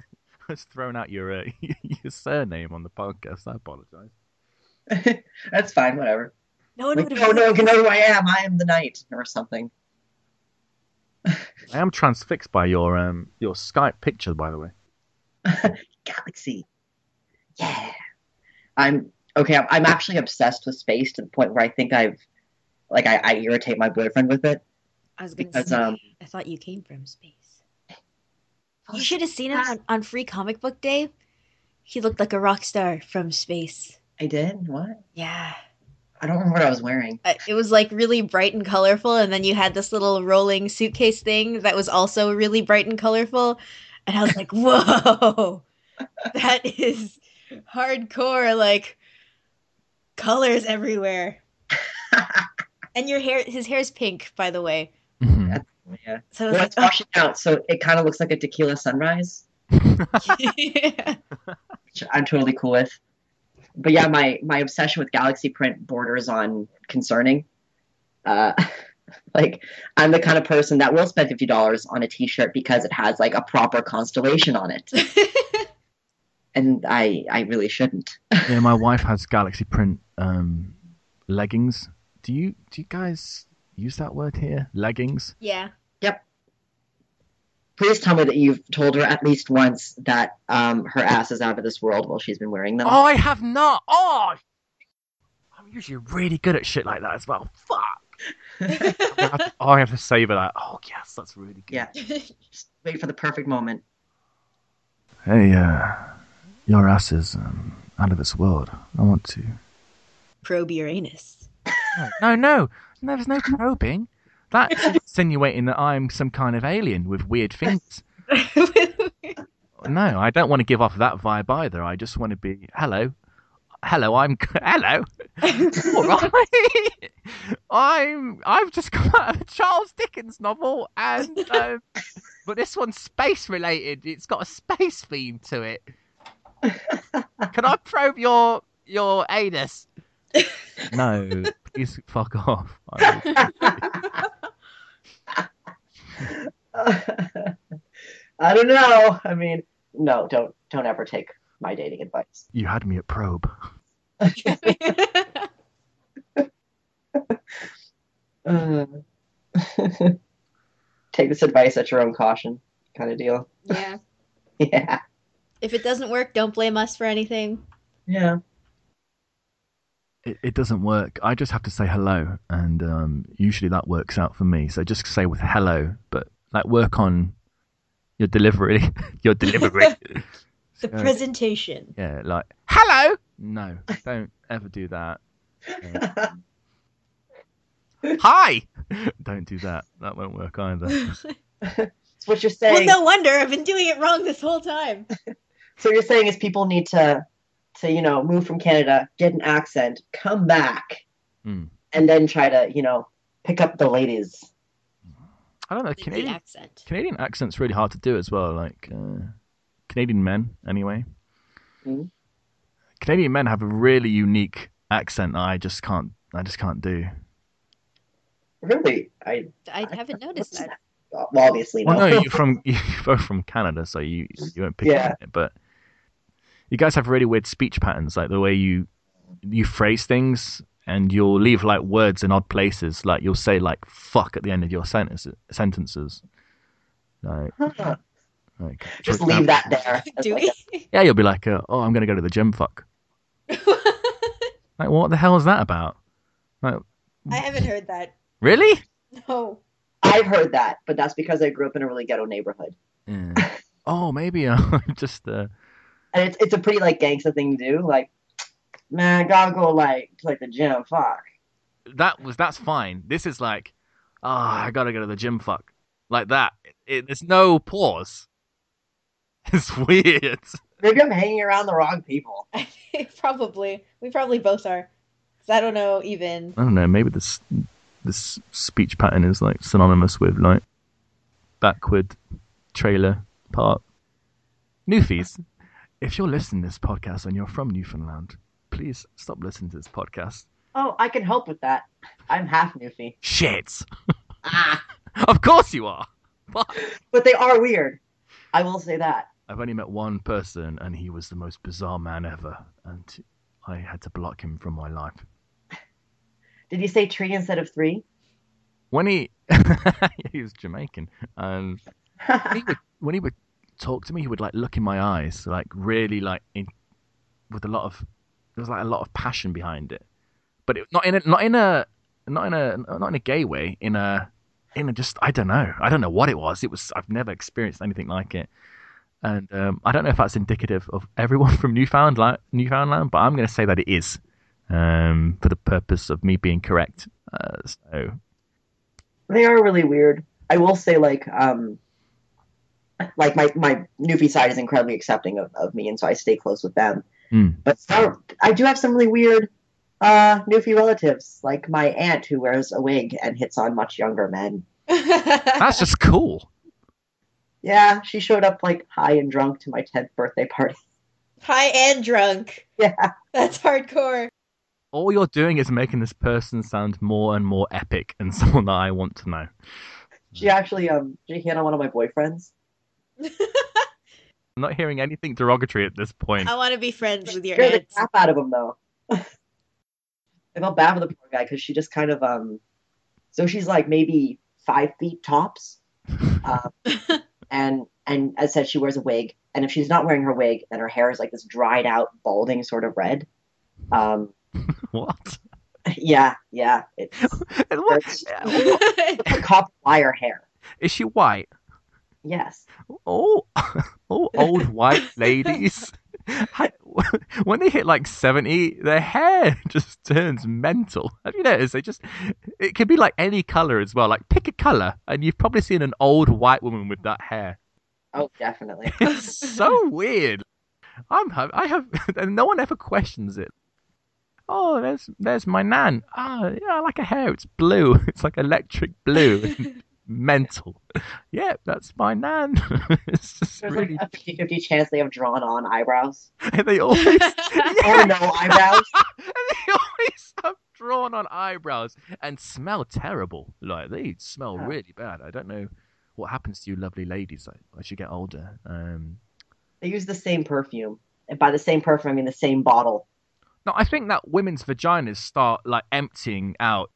almost thrown out your uh, your surname on the podcast. I apologize. That's fine, whatever. No one Like, would no, have. no, you know who I am. I am the knight, or something. I am transfixed by your um your Skype picture, by the way. Galaxy. Yeah. I'm okay. I'm, I'm actually obsessed with space to the point where I think I've, like, I, I irritate my boyfriend with it. I was gonna Because, say. um, I thought you came from space. You should have seen him on, on Free Comic Book Day. He looked like a rock star from space. I did? What? Yeah. I don't remember what I was wearing. Uh, It was like really bright and colorful, and then you had this little rolling suitcase thing that was also really bright and colorful. And I was like, whoa, that is hardcore, like colors everywhere. And your hair, his hair's pink, by the way. Mhm. Yeah. So I Well, was it's washing out, so it kind of looks like a tequila sunrise, like, yeah. which I'm totally cool with. But yeah, my, my obsession with Galaxy Print borders on concerning. Uh, like, I'm the kind of person that will spend fifty dollars on a t-shirt because it has, like, a proper constellation on it. And I I really shouldn't. Yeah, my wife has Galaxy Print um, leggings. Do you do you guys use that word here? Leggings? Yeah. Please tell me that you've told her at least once that um, her ass is out of this world while she's been wearing them. Oh, I have not. Oh, I'm usually really good at shit like that as well. Fuck. I have to, oh, I have to savor that. Oh, yes, that's really good. Yeah. Just wait for the perfect moment. Hey, uh, your ass is um, out of this world. I want to. Probe Uranus. No, no, no. There's no probing. That's insinuating that I'm some kind of alien with weird things. No, I don't want to give off that vibe either. I just want to be hello, hello. I'm hello. All right. I'm. I've just come out of a Charles Dickens novel, and um, but this one's space related. It's got a space theme to it. Can I probe your your anus? No, please fuck off. I don't know. I mean, no, don't don't ever take my dating advice. You had me at probe. Uh, take this advice at your own caution, kind of deal. Yeah. Yeah, If it doesn't work, don't blame us for anything. yeah. It, it doesn't work. I just have to say hello, and um, usually that works out for me. So just say with hello, but like work on your delivery. Your delivery. The So, presentation. yeah, like hello. No, don't ever do that. Uh, hi. Don't do that. That won't work either. That's what you're Well, saying. no wonder. I've been doing it wrong this whole time. So you're saying is people need to, to you know, move from Canada, get an accent, come back, Hmm. and then try to, you know, pick up the ladies. I don't know. The Canadian accent. Canadian accent's really hard to do as well. Like uh, Canadian men, anyway. Mhm. Canadian men have a really unique accent that I just can't. I just can't do. Really, I I haven't noticed that. well, obviously no. Well, no, you're from you're both from Canada, so you you won't pick Yeah. up on it. But you guys have really weird speech patterns, like the way you you phrase things, and you'll leave like words in odd places. Like you'll say like "fuck" at the end of your sentences. Sentences. Like, Huh. like for Just example- leave that there. That's Do like we? Yeah, you'll be like, uh, "Oh, I'm gonna go to the gym." Fuck. Like, what the hell is that about? Like, I haven't heard that. really? No. a- I've heard that, but that's because I grew up in a really ghetto neighborhood, Yeah. Oh, maybe uh, just uh, and it's it's a pretty like gangsta thing to do. Like, man, I gotta go like to like the gym. Fuck. that was that's fine. This is like, oh, I gotta go to the gym. Fuck, like that. It, there's no pause. It's weird. Maybe I'm hanging around the wrong people. Probably. We probably both are. 'Cause I don't know even. I don't know. Maybe this this speech pattern is like synonymous with like backward trailer park. Newfies, if you're listening to this podcast and you're from Newfoundland, please stop listening to this podcast. Oh, I can help with that. I'm half Newfie. Shit. Ah, Of course you are. What? but they are weird. I will say that. I've only met one person, and he was the most bizarre man ever, and I had to block him from my life. Did you say tree instead of three? When he he was Jamaican, and when he would when he would talk to me, he would like look in my eyes, like really like in with a lot of there was like a lot of passion behind it, but it, not in a not in a not in a not in a gay way, in a in a just I don't know I don't know what it was. It was I've never experienced anything like it, and um, I don't know if that's indicative of everyone from Newfoundland, Newfoundland, but I'm going to say that it is, um, for the purpose of me being correct. Uh, so. They are really weird. I will say, like, um, like my my Newfie side is incredibly accepting of, of me, and so I stay close with them. Mm. But so, I do have some really weird uh, Newfie relatives, like my aunt who wears a wig and hits on much younger men. That's just cool. Yeah, she showed up like high and drunk to my tenth birthday party. High and drunk. Yeah, That's hardcore. All you're doing is making this person sound more and more epic and someone that I want to know. she actually um she hit on one of my boyfriends. I'm not hearing anything derogatory at this point. I want to be friends with your Scared the aunt. crap out of him though. I felt bad for the poor guy because she just kind of um, so she's like maybe five feet tops, um, and and as I said, she wears a wig, and if she's not wearing her wig, then her hair is like this dried out, balding sort of red. Um, What? yeah, yeah, it's, What? it's, it's like copper wire hair. Is she white? Yes. Oh, oh, old white ladies. I- When they hit like seventy, their hair just turns mental. Have you noticed? They just, it can be like any color as well. Like pick a color, and you've probably seen an old white woman with that hair. Oh, definitely. It's so weird. I'm, I have, and no one ever questions it. Oh, there's, there's my nan. Ah, oh, yeah, I like her hair. It's blue. It's like electric blue. Mental. Yeah, that's my nan. It's just There's really. like a fifty-fifty chance they have drawn on eyebrows. And they always. Or no eyebrows. And they always have drawn on eyebrows and smell terrible. Like they smell Yeah. really bad. I don't know what happens to you, lovely ladies, like, as you get older. Um, They use the same perfume. And by the same perfume, I mean the same bottle. no, I think that women's vaginas start like emptying out.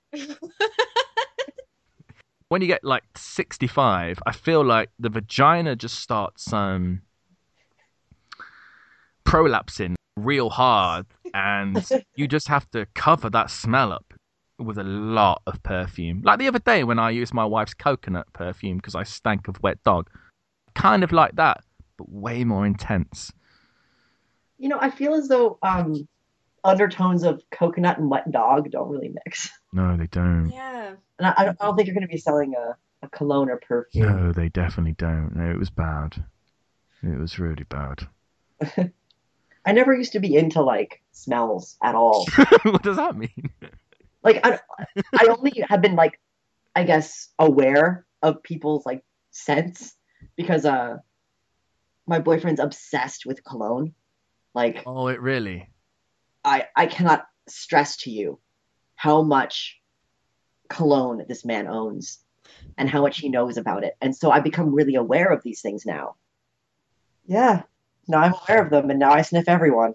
When you get like sixty-five, I feel like the vagina just starts um prolapsing real hard, and you just have to cover that smell up with a lot of perfume. Like the other day when I used my wife's coconut perfume because I stank of wet dog. Kind of like that, but way more intense. You know, I feel as though um, undertones of coconut and wet dog don't really mix. No, they don't. Yeah. And I, I don't I don't think you're going to be selling a, a cologne or perfume. No, they definitely don't. No, it was bad. It was really bad. I never used to be into like smells at all. What does that mean? Like I, I only have been like, I guess, aware of people's like scents because uh, my boyfriend's obsessed with cologne. Like Oh, it really? I, I cannot stress to you how much cologne this man owns and how much he knows about it. And so I've become really aware of these things now. Yeah. Now I'm aware of them and now I sniff everyone.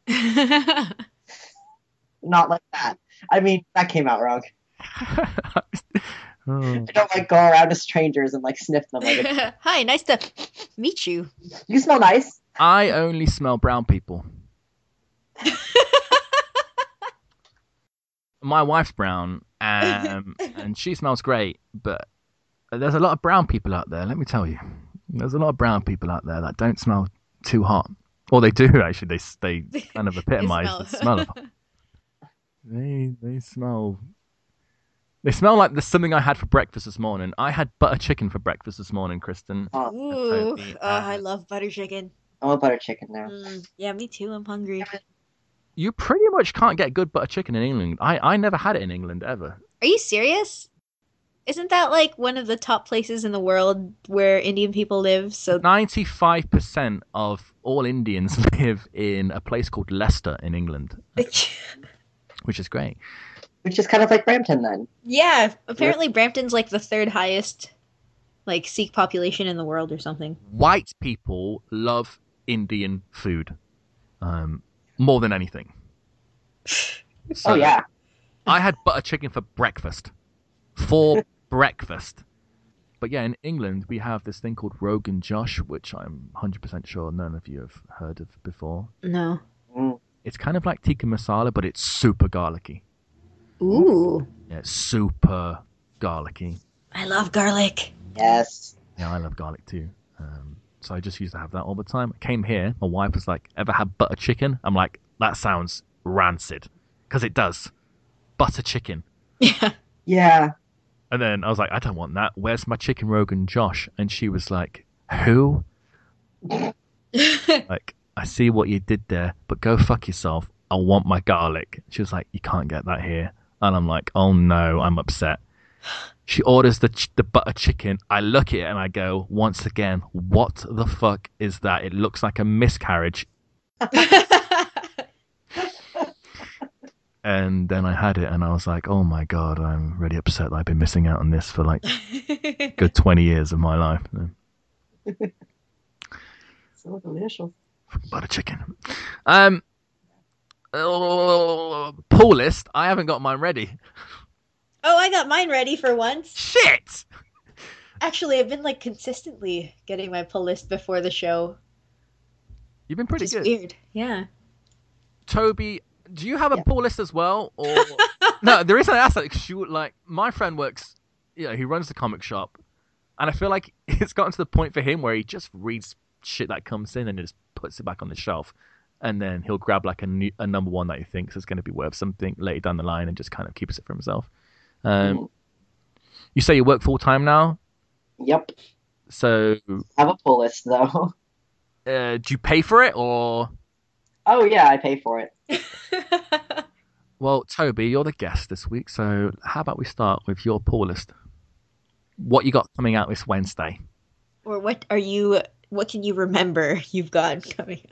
Not like that. I mean, that came out wrong. Oh. I don't like go around to strangers and like sniff them. Like, Hi, nice to meet you. you smell nice. I only smell brown people. My wife's brown, um, and she smells great, but there's a lot of brown people out there, let me tell you. There's a lot of brown people out there that don't smell too hot. Or they do, actually. They they kind of epitomise smell. the smell of hot. They, they smell... They smell like the something I had for breakfast this morning. I had butter chicken for breakfast this morning, Kristen. Oh, Ooh, totally, oh, I uh, love butter chicken. I want butter chicken now. Mm, yeah, me too. I'm hungry. You pretty much can't get good butter chicken in England. I, I never had it in England, ever. Are you serious? Isn't that like one of the top places in the world where Indian people live? So ninety-five percent of all Indians live in a place called Leicester in England, which is great. Which is kind of like Brampton then. yeah, apparently Brampton's like the third highest Like Sikh population in the world or something. White people love Indian food um, more than anything. So Oh yeah. I had butter chicken for breakfast. For breakfast. But yeah, in England, we have this thing called Rogan Josh, which I'm one hundred percent sure none of you have heard of before. No. Mm. It's kind of like tikka masala, but it's super garlicky. Ooh. Yeah, it's super garlicky. I love garlic. Yes. Yeah, I love garlic too. Um, so I just used to have that all the time. I came here, my wife was like, ever had butter chicken? I'm like, that sounds rancid. Because it does. Butter chicken. Yeah. Yeah. And then I was like, I don't want that. Where's my chicken Rogan Josh? And she was like, who? Like, I see what you did there, but go fuck yourself. I want my garlic. She was like, you can't get that here. And I'm like, oh no, I'm upset. She orders the ch- the butter chicken. I look at it and I go, once again, what the fuck is that? It looks like a miscarriage. And then I had it and I was like, oh my God, I'm really upset that I've been missing out on this for like a good twenty years of my life. So delicious. Butter chicken. Um, uh, pull list. I haven't got mine ready. Oh, I got mine ready for once. Shit! Actually, I've been like consistently getting my pull list before the show. You've been pretty Which is good. weird. Yeah. Toby, do you have a Yeah. pull list as well? Or no, the reason I asked that is 'cause you like my friend works, you know, he runs the comic shop, and I feel like it's gotten to the point for him where he just reads shit that comes in and just puts it back on the shelf, and then he'll grab like a new, a number one that he thinks is going to be worth something later down the line and just kind of keeps it for himself. Um, Mm. You say you work full time now, Yep. so I have a pull list though. uh, do you pay for it or? Oh yeah, I pay for it. Well, Toby, you're the guest this week, so how about we start with your pull list? What you got coming out this Wednesday? Or what are you? What can you remember you've got coming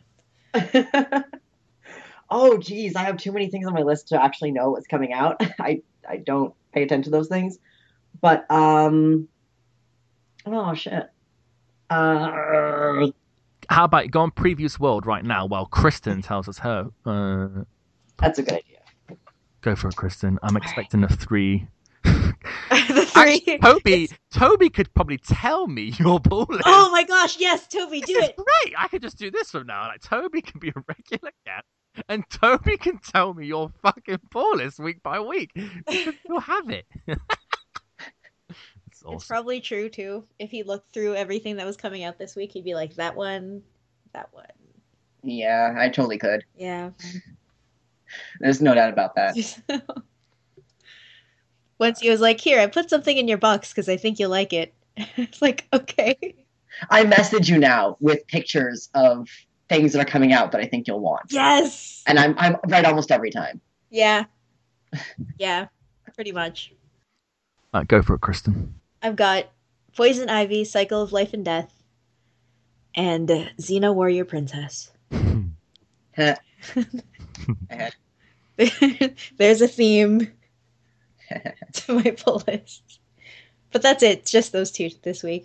Oh geez, I have too many things on my list to actually know what's coming out. I I don't pay attention to those things. But um oh shit. Uh How about go on Previous World right now while Kristen tells us her? Uh, that's a good idea. go for it, Kristen. I'm expecting a three. the three. Actually, Toby, Toby could probably tell me your pull list. Oh my gosh! Yes, Toby, do This is it. great. I could just do this from now. Like Toby can be a regular cat, and Toby can tell me your fucking pull list week by week. Because you'll have it. It's It's awesome. probably true too. If he looked through everything that was coming out this week, he'd be like, "That one, that one." Yeah, I totally could. Yeah. There's no doubt about that. Once he was like, "Here, I put something in your box because I think you'll like it." It's like, okay. I message you now with pictures of things that are coming out that I think you'll want. Yes. And I'm I'm right almost every time. Yeah. Yeah. Pretty much. Right, go for it, Kristen. I've got Poison Ivy, Cycle of Life and Death, and uh, Xena Warrior Princess. Heh. There's a theme to my pull list. But that's it. It's just those two this week.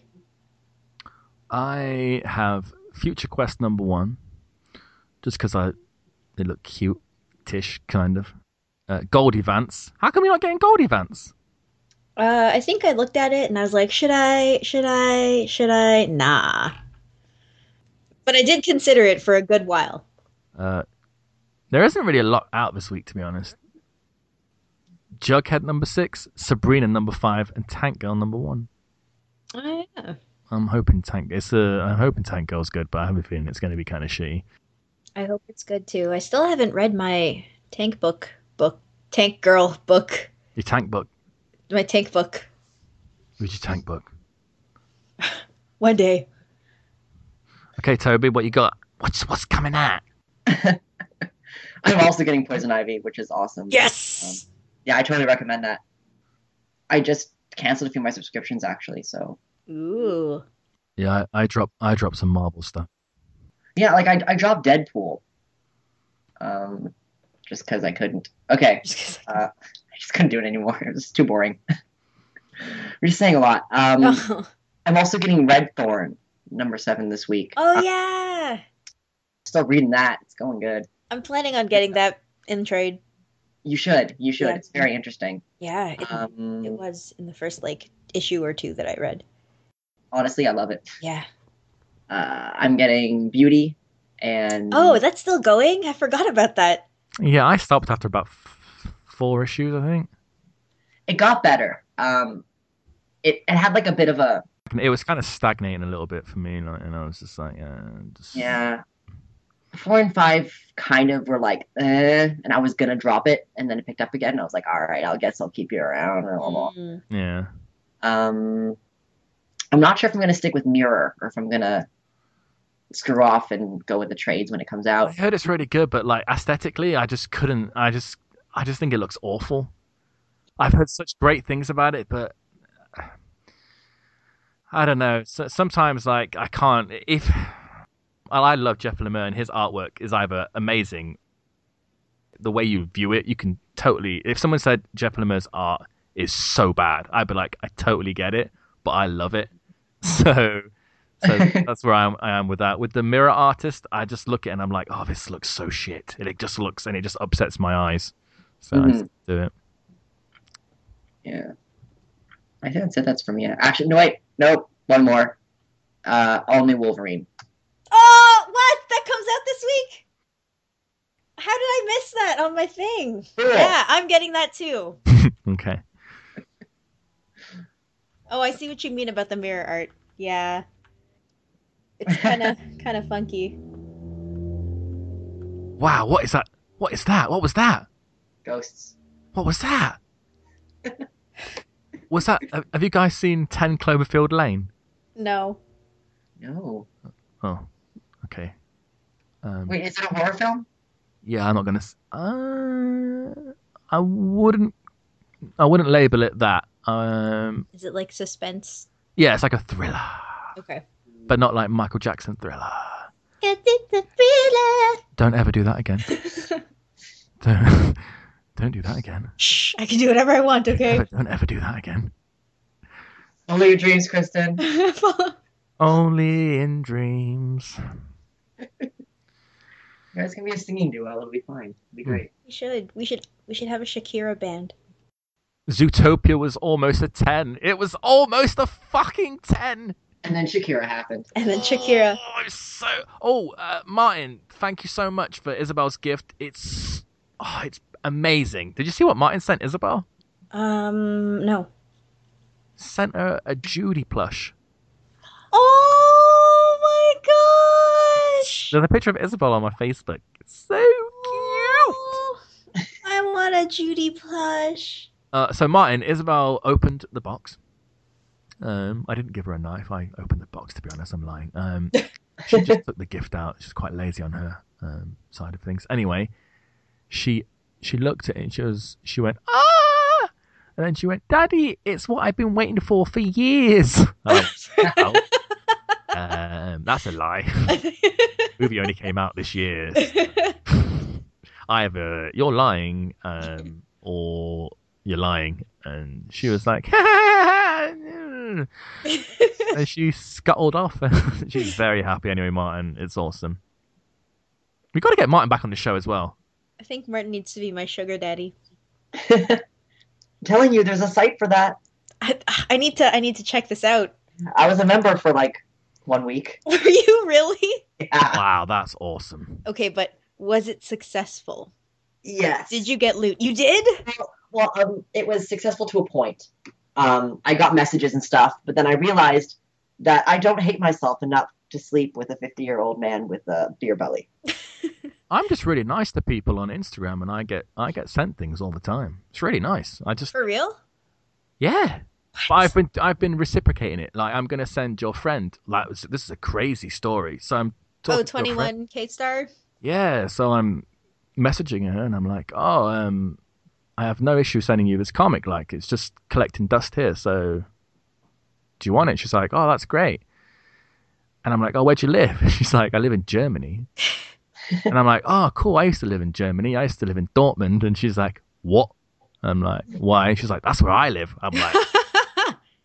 I have Future Quest number one, just because I they look cute-ish, kind of. Uh, Goldie Vance. How come you're not getting Goldie Vance? Uh, I think I looked at it and I was like, should I? Should I? Should I? Nah. But I did consider it for a good while. Uh, there isn't really a lot out this week, to be honest. Jughead number six, Sabrina number five, and Tank Girl number one. Oh, yeah. I'm hoping Tank. It's a. I'm hoping Tank Girl's good, but I have a feeling it's going to be kind of shitty. I hope it's good too. I still haven't read my Tank book, book, Tank Girl book, Your Tank book. my Tank book. Read your Tank book. One day. Okay, Toby, what you got? What's what's coming out? I'm also getting Poison Ivy, which is awesome. Yes. Yeah, I totally recommend that. I just canceled a few of my subscriptions actually, so Ooh. Yeah, I, I dropped I dropped some Marvel stuff. yeah, like I I dropped Deadpool, um, just because I couldn't. Okay, uh, I just couldn't do it anymore. It was too boring. We're just saying a lot. Um, Oh. I'm also getting Red Thorn number seven this week. Oh Uh, yeah, still reading that. It's going good. I'm planning on getting that in trade. You should. You should. Yeah. It's very interesting. Yeah, it, Um, it was in the first like issue or two that I read. honestly, I love it. Yeah. Uh, I'm getting Beauty and Oh, that's still going? I forgot about that. Yeah, I stopped after about f- four issues, I think. it got better. Um, it, it had like a bit of a It was kind of stagnating a little bit for me, like, and I was just like, yeah, just... yeah. Four and five kind of were like, eh, and I was gonna drop it, and then it picked up again. And I was like, all right, I guess I'll keep you around. Blah, blah, blah. Mm. yeah. Um, I'm not sure if I'm gonna stick with Mirror or if I'm gonna screw off and go with the trades when it comes I out. heard it's really good, but like aesthetically, I just couldn't. I just, I just think it looks awful. I've heard such great things about it, but I don't know. So, sometimes, like, I can't. If well, I love Jeff Lemire, and his artwork is either amazing. The way you view it, you can totally. If someone said Jeff Lemire's art is so bad, I'd be like, I totally get it, but I love it. So. So that's where I am, I am with that. With the Mirror artist, I just look at it and I'm like, oh, this looks so shit. And it just looks, and it just upsets my eyes. So I just do it. Yeah, I think that's it. That's for me. Actually, no, wait, nope. One more. Uh, All New Wolverine. Oh, what? That comes out this week? How did I miss that on my thing? Cool. Yeah, I'm getting that too. Okay. Oh, I see what you mean about the mirror art. Yeah. It's kind of kind of funky. Wow, what is that? What is that? What was that? Ghosts. What was that? Was that? Have have you guys seen ten Cloverfield Lane? No. No. Oh, okay. Um, Wait, is it a horror film? yeah, I'm not gonna. s- Uh, I wouldn't. I wouldn't label it that. Um, Is it like suspense? yeah, it's like a thriller, Okay. but not like Michael Jackson thriller. It's a thriller. Don't ever do that again. Don't, don't do that again. Shh, I can do whatever I want, okay? Ever- don't ever do that again. Only your dreams, Kristen. Only in dreams. You guys can be a singing duo. It'll be fine. It'll be great. We should. We should. We should have a Shakira band. Zootopia was almost a ten. It was almost a fucking ten. And then Shakira happened. And then Shakira. Oh, I'm so. Oh, uh, Martin, thank you so much for Isabel's gift. It's. Oh, it's amazing. Did you see what Martin sent Isabel? Um, no. Sent her a Judy plush. Oh my gosh! There's a picture of Isabel on my Facebook. It's so Oh, I want a Judy plush. Uh, so Martin, Isabel opened the box. Um, I didn't give her a knife. I opened the box. To be honest, I'm lying. Um, she just took the gift out. She's quite lazy on her um, side of things. Anyway, she she looked at it and she was she went ah, and then she went, "Daddy, it's what I've been waiting for for years." I went, "Oh, um, that's a lie. Movie only came out this year. Either you're lying, um, or you're lying." And she was like, and she scuttled off. She's very happy anyway, Martin. It's awesome. We've got to get Martin back on the show as well. I think Martin needs to be my sugar daddy. I'm telling you, there's a site for that. I, I need to. I need to check this out. I was a member for like one week. Were you really? Yeah. Wow, that's awesome. Okay, but was it successful? Yes. Did you get loot? You did? Well, um, it was successful to a point. Um, I got messages and stuff, but then I realized that I don't hate myself enough to sleep with a fifty-year-old man with a beer belly. I'm just really nice to people on Instagram, and I get I get sent things all the time. It's really nice. I just For real? yeah. But I've been I've been reciprocating it. Like, I'm gonna send your friend. Like, this is a crazy story. So I'm talking Oh, to your friend. twenty-one K star? Yeah. So I'm messaging her, and I'm like, oh, um, I have no issue sending you this comic. Like, it's just collecting dust here. So do you want it? She's like, oh, that's great. And I'm like, oh, where'd you live? She's like, I live in Germany. And I'm like, oh, cool. I used to live in Germany. I used to live in Dortmund. And she's like, what? I'm like, why? She's like, that's where I live. I'm like,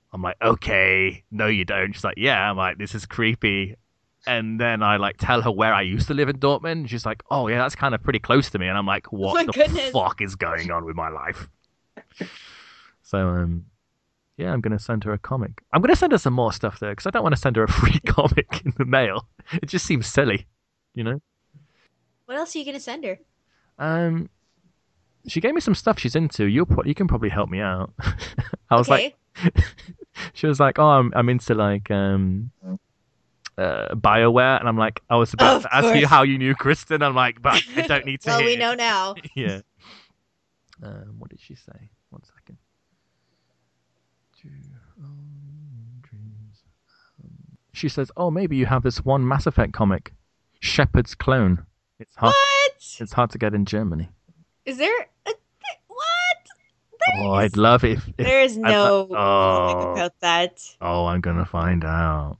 I'm like, okay, no, you don't. She's like, yeah. I'm like, this is creepy. And then I like tell her where I used to live in Dortmund. She's like, oh yeah, that's kind of pretty close to me. And I'm like, what my the goodness. fuck is going on with my life? So um, yeah, I'm gonna send her a comic. I'm gonna send her some more stuff there because I don't want to send her a free comic in the mail. It just seems silly, you know. What else are you gonna send her? Um, she gave me some stuff she's into. You'll pro- you can probably help me out. I was Okay. like, she was like, oh, I'm I'm into like um. Uh, BioWare, and I'm like, I was about Of to ask you course. how you knew Kristen. I'm like, but I don't need to Well, hear. we know now. Yeah. Um, what did she say? One second. Two, um, dreams. Um, She says, "Oh, maybe you have this one Mass Effect comic, Shepherd's Clone. It's hard. What? It's hard to get in Germany. Is there a what? Oh, I'd love it. If, if There is I'd no lo- oh, comic about that. oh, I'm gonna find out.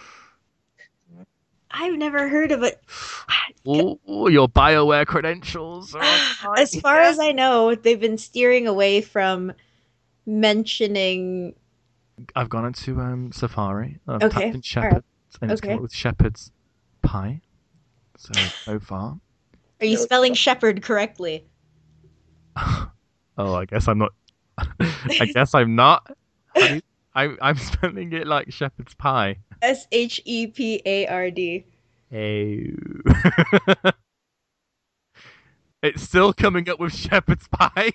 I've never heard of it. Ooh, your BioWare credentials. Are on As point. far as I know, they've been steering away from mentioning. I've gone into um, Safari. I've Okay, typed in Shepherd, and it's come Okay. up with Shepherd's Pie. So so far. Are you No, spelling shepherd correctly? Oh, I guess I'm not. I guess I'm not. How do you- I, I'm spelling it like shepherd's pie. S H E P A R D. Ew. It's still coming up with shepherd's pie.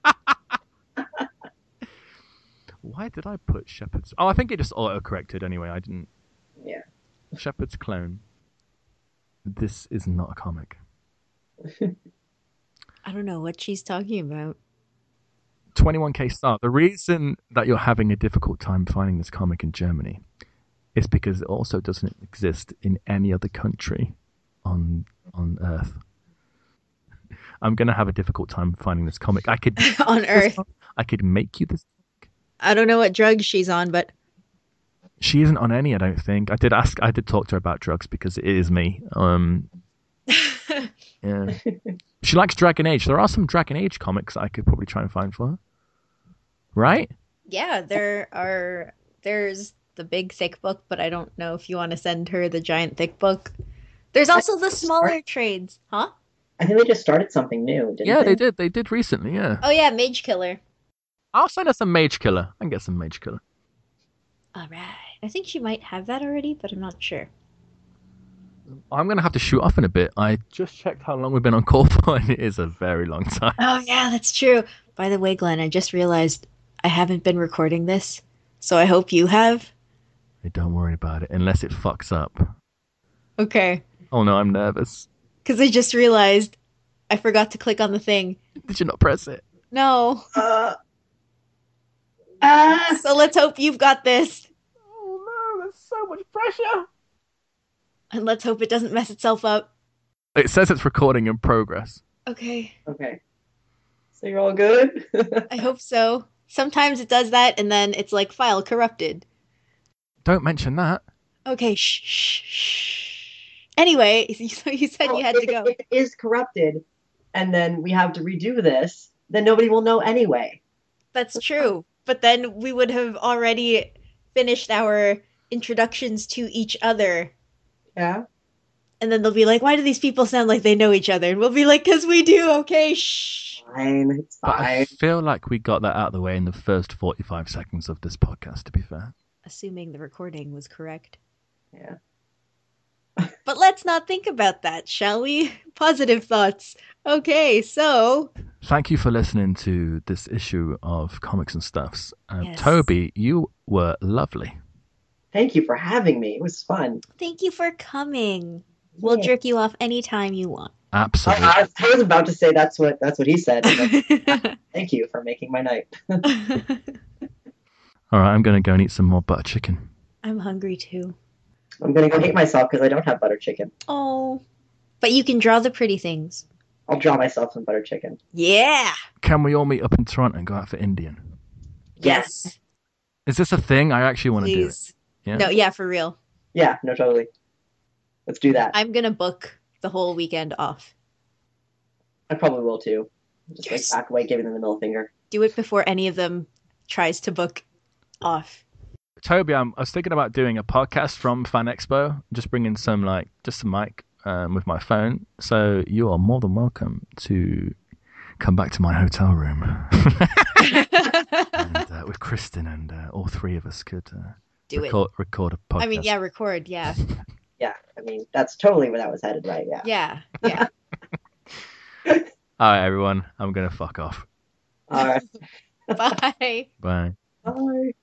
Why did I put shepherd's? Oh, I think it just auto-corrected anyway. I didn't. Yeah. Shepherd's Clone. This is not a comic. I don't know what she's talking about. twenty-one K star. The reason that you're having a difficult time finding this comic in Germany is because it also doesn't exist in any other country on on Earth. I'm gonna have a difficult time finding this comic. I could On Earth. I could make you this. I don't know what drugs she's on, but She isn't on any, I don't think. I did ask. I did talk to her about drugs because it is me. Um, yeah. She likes Dragon Age. There are some Dragon Age comics I could probably try and find for her. Right? yeah, there are. There's the big thick book, but I don't know if you want to send her the giant thick book. There's also the smaller trades, huh? I think they just started something new, didn't Yeah, they? they did. They did recently. Yeah. Oh yeah, Mage Killer. I'll send her some Mage Killer. I can get some Mage Killer. All right. I think she might have that already, but I'm not sure. I'm gonna have to shoot off in a bit. I just checked how long we've been on call for, and it is a very long time. Oh yeah, that's true. By the way, Glenn, I just realized I haven't been recording this, so I hope you have. Hey, don't worry about it, unless it fucks up. Okay. Oh no, I'm nervous. Because I just realized I forgot to click on the thing. Did you not press it? No. Uh, ah! So let's hope you've got this. Oh no, there's so much pressure. And let's hope it doesn't mess itself up. It says it's recording in progress. Okay. Okay. So you're all good? I hope so. Sometimes it does that, and then it's like file corrupted. Don't mention that. Okay, shh, shh, shh. Anyway, so you said you had if, to go. If it is corrupted, and then we have to redo this, then nobody will know anyway. That's true. But then we would have already finished our introductions to each other. Yeah? And then they'll be like, why do these people sound like they know each other? And we'll be like, because we do, okay, shh. Fine. It's But I fine. feel like we got that out of the way in the first forty-five seconds of this podcast, to be fair. Assuming the recording was correct. Yeah. But let's not think about that, shall we? Positive thoughts. Okay, so Thank you for listening to this issue of Comics and Stuffs. Uh, Yes. Toby, you were lovely. Thank you for having me. It was fun. thank you for coming. We'll Yeah. jerk you off anytime you want. Absolutely. I, I, I was about to say that's what that's what he said. But thank you for making my night. All right, I'm going to go and eat some more butter chicken. I'm hungry too. I'm gonna go hate myself because I don't have butter chicken. Oh. But you can draw the pretty things. I'll draw myself some butter chicken. Yeah. Can we all meet up in Toronto and go out for Indian? Yes. Is this a thing? I actually want to do it. Please. Yeah. No, yeah, for real. Yeah. No. Totally. Let's do that. I'm gonna book the whole weekend off. I probably will too. Just Yes. like back away, giving them the middle finger. Do it before any of them tries to book off. Toby, I'm, I was thinking about doing a podcast from Fan Expo, just bringing some like just a mic um, with my phone. So you are more than welcome to come back to my hotel room, and uh, with Kristen, and uh, all three of us could uh, Do record, record a podcast. I mean, yeah, record. Yeah. Yeah, I mean that's totally where that was headed, right? Yeah. Yeah. Yeah. All right, everyone, I'm gonna fuck off. All right. Bye. Bye. Bye.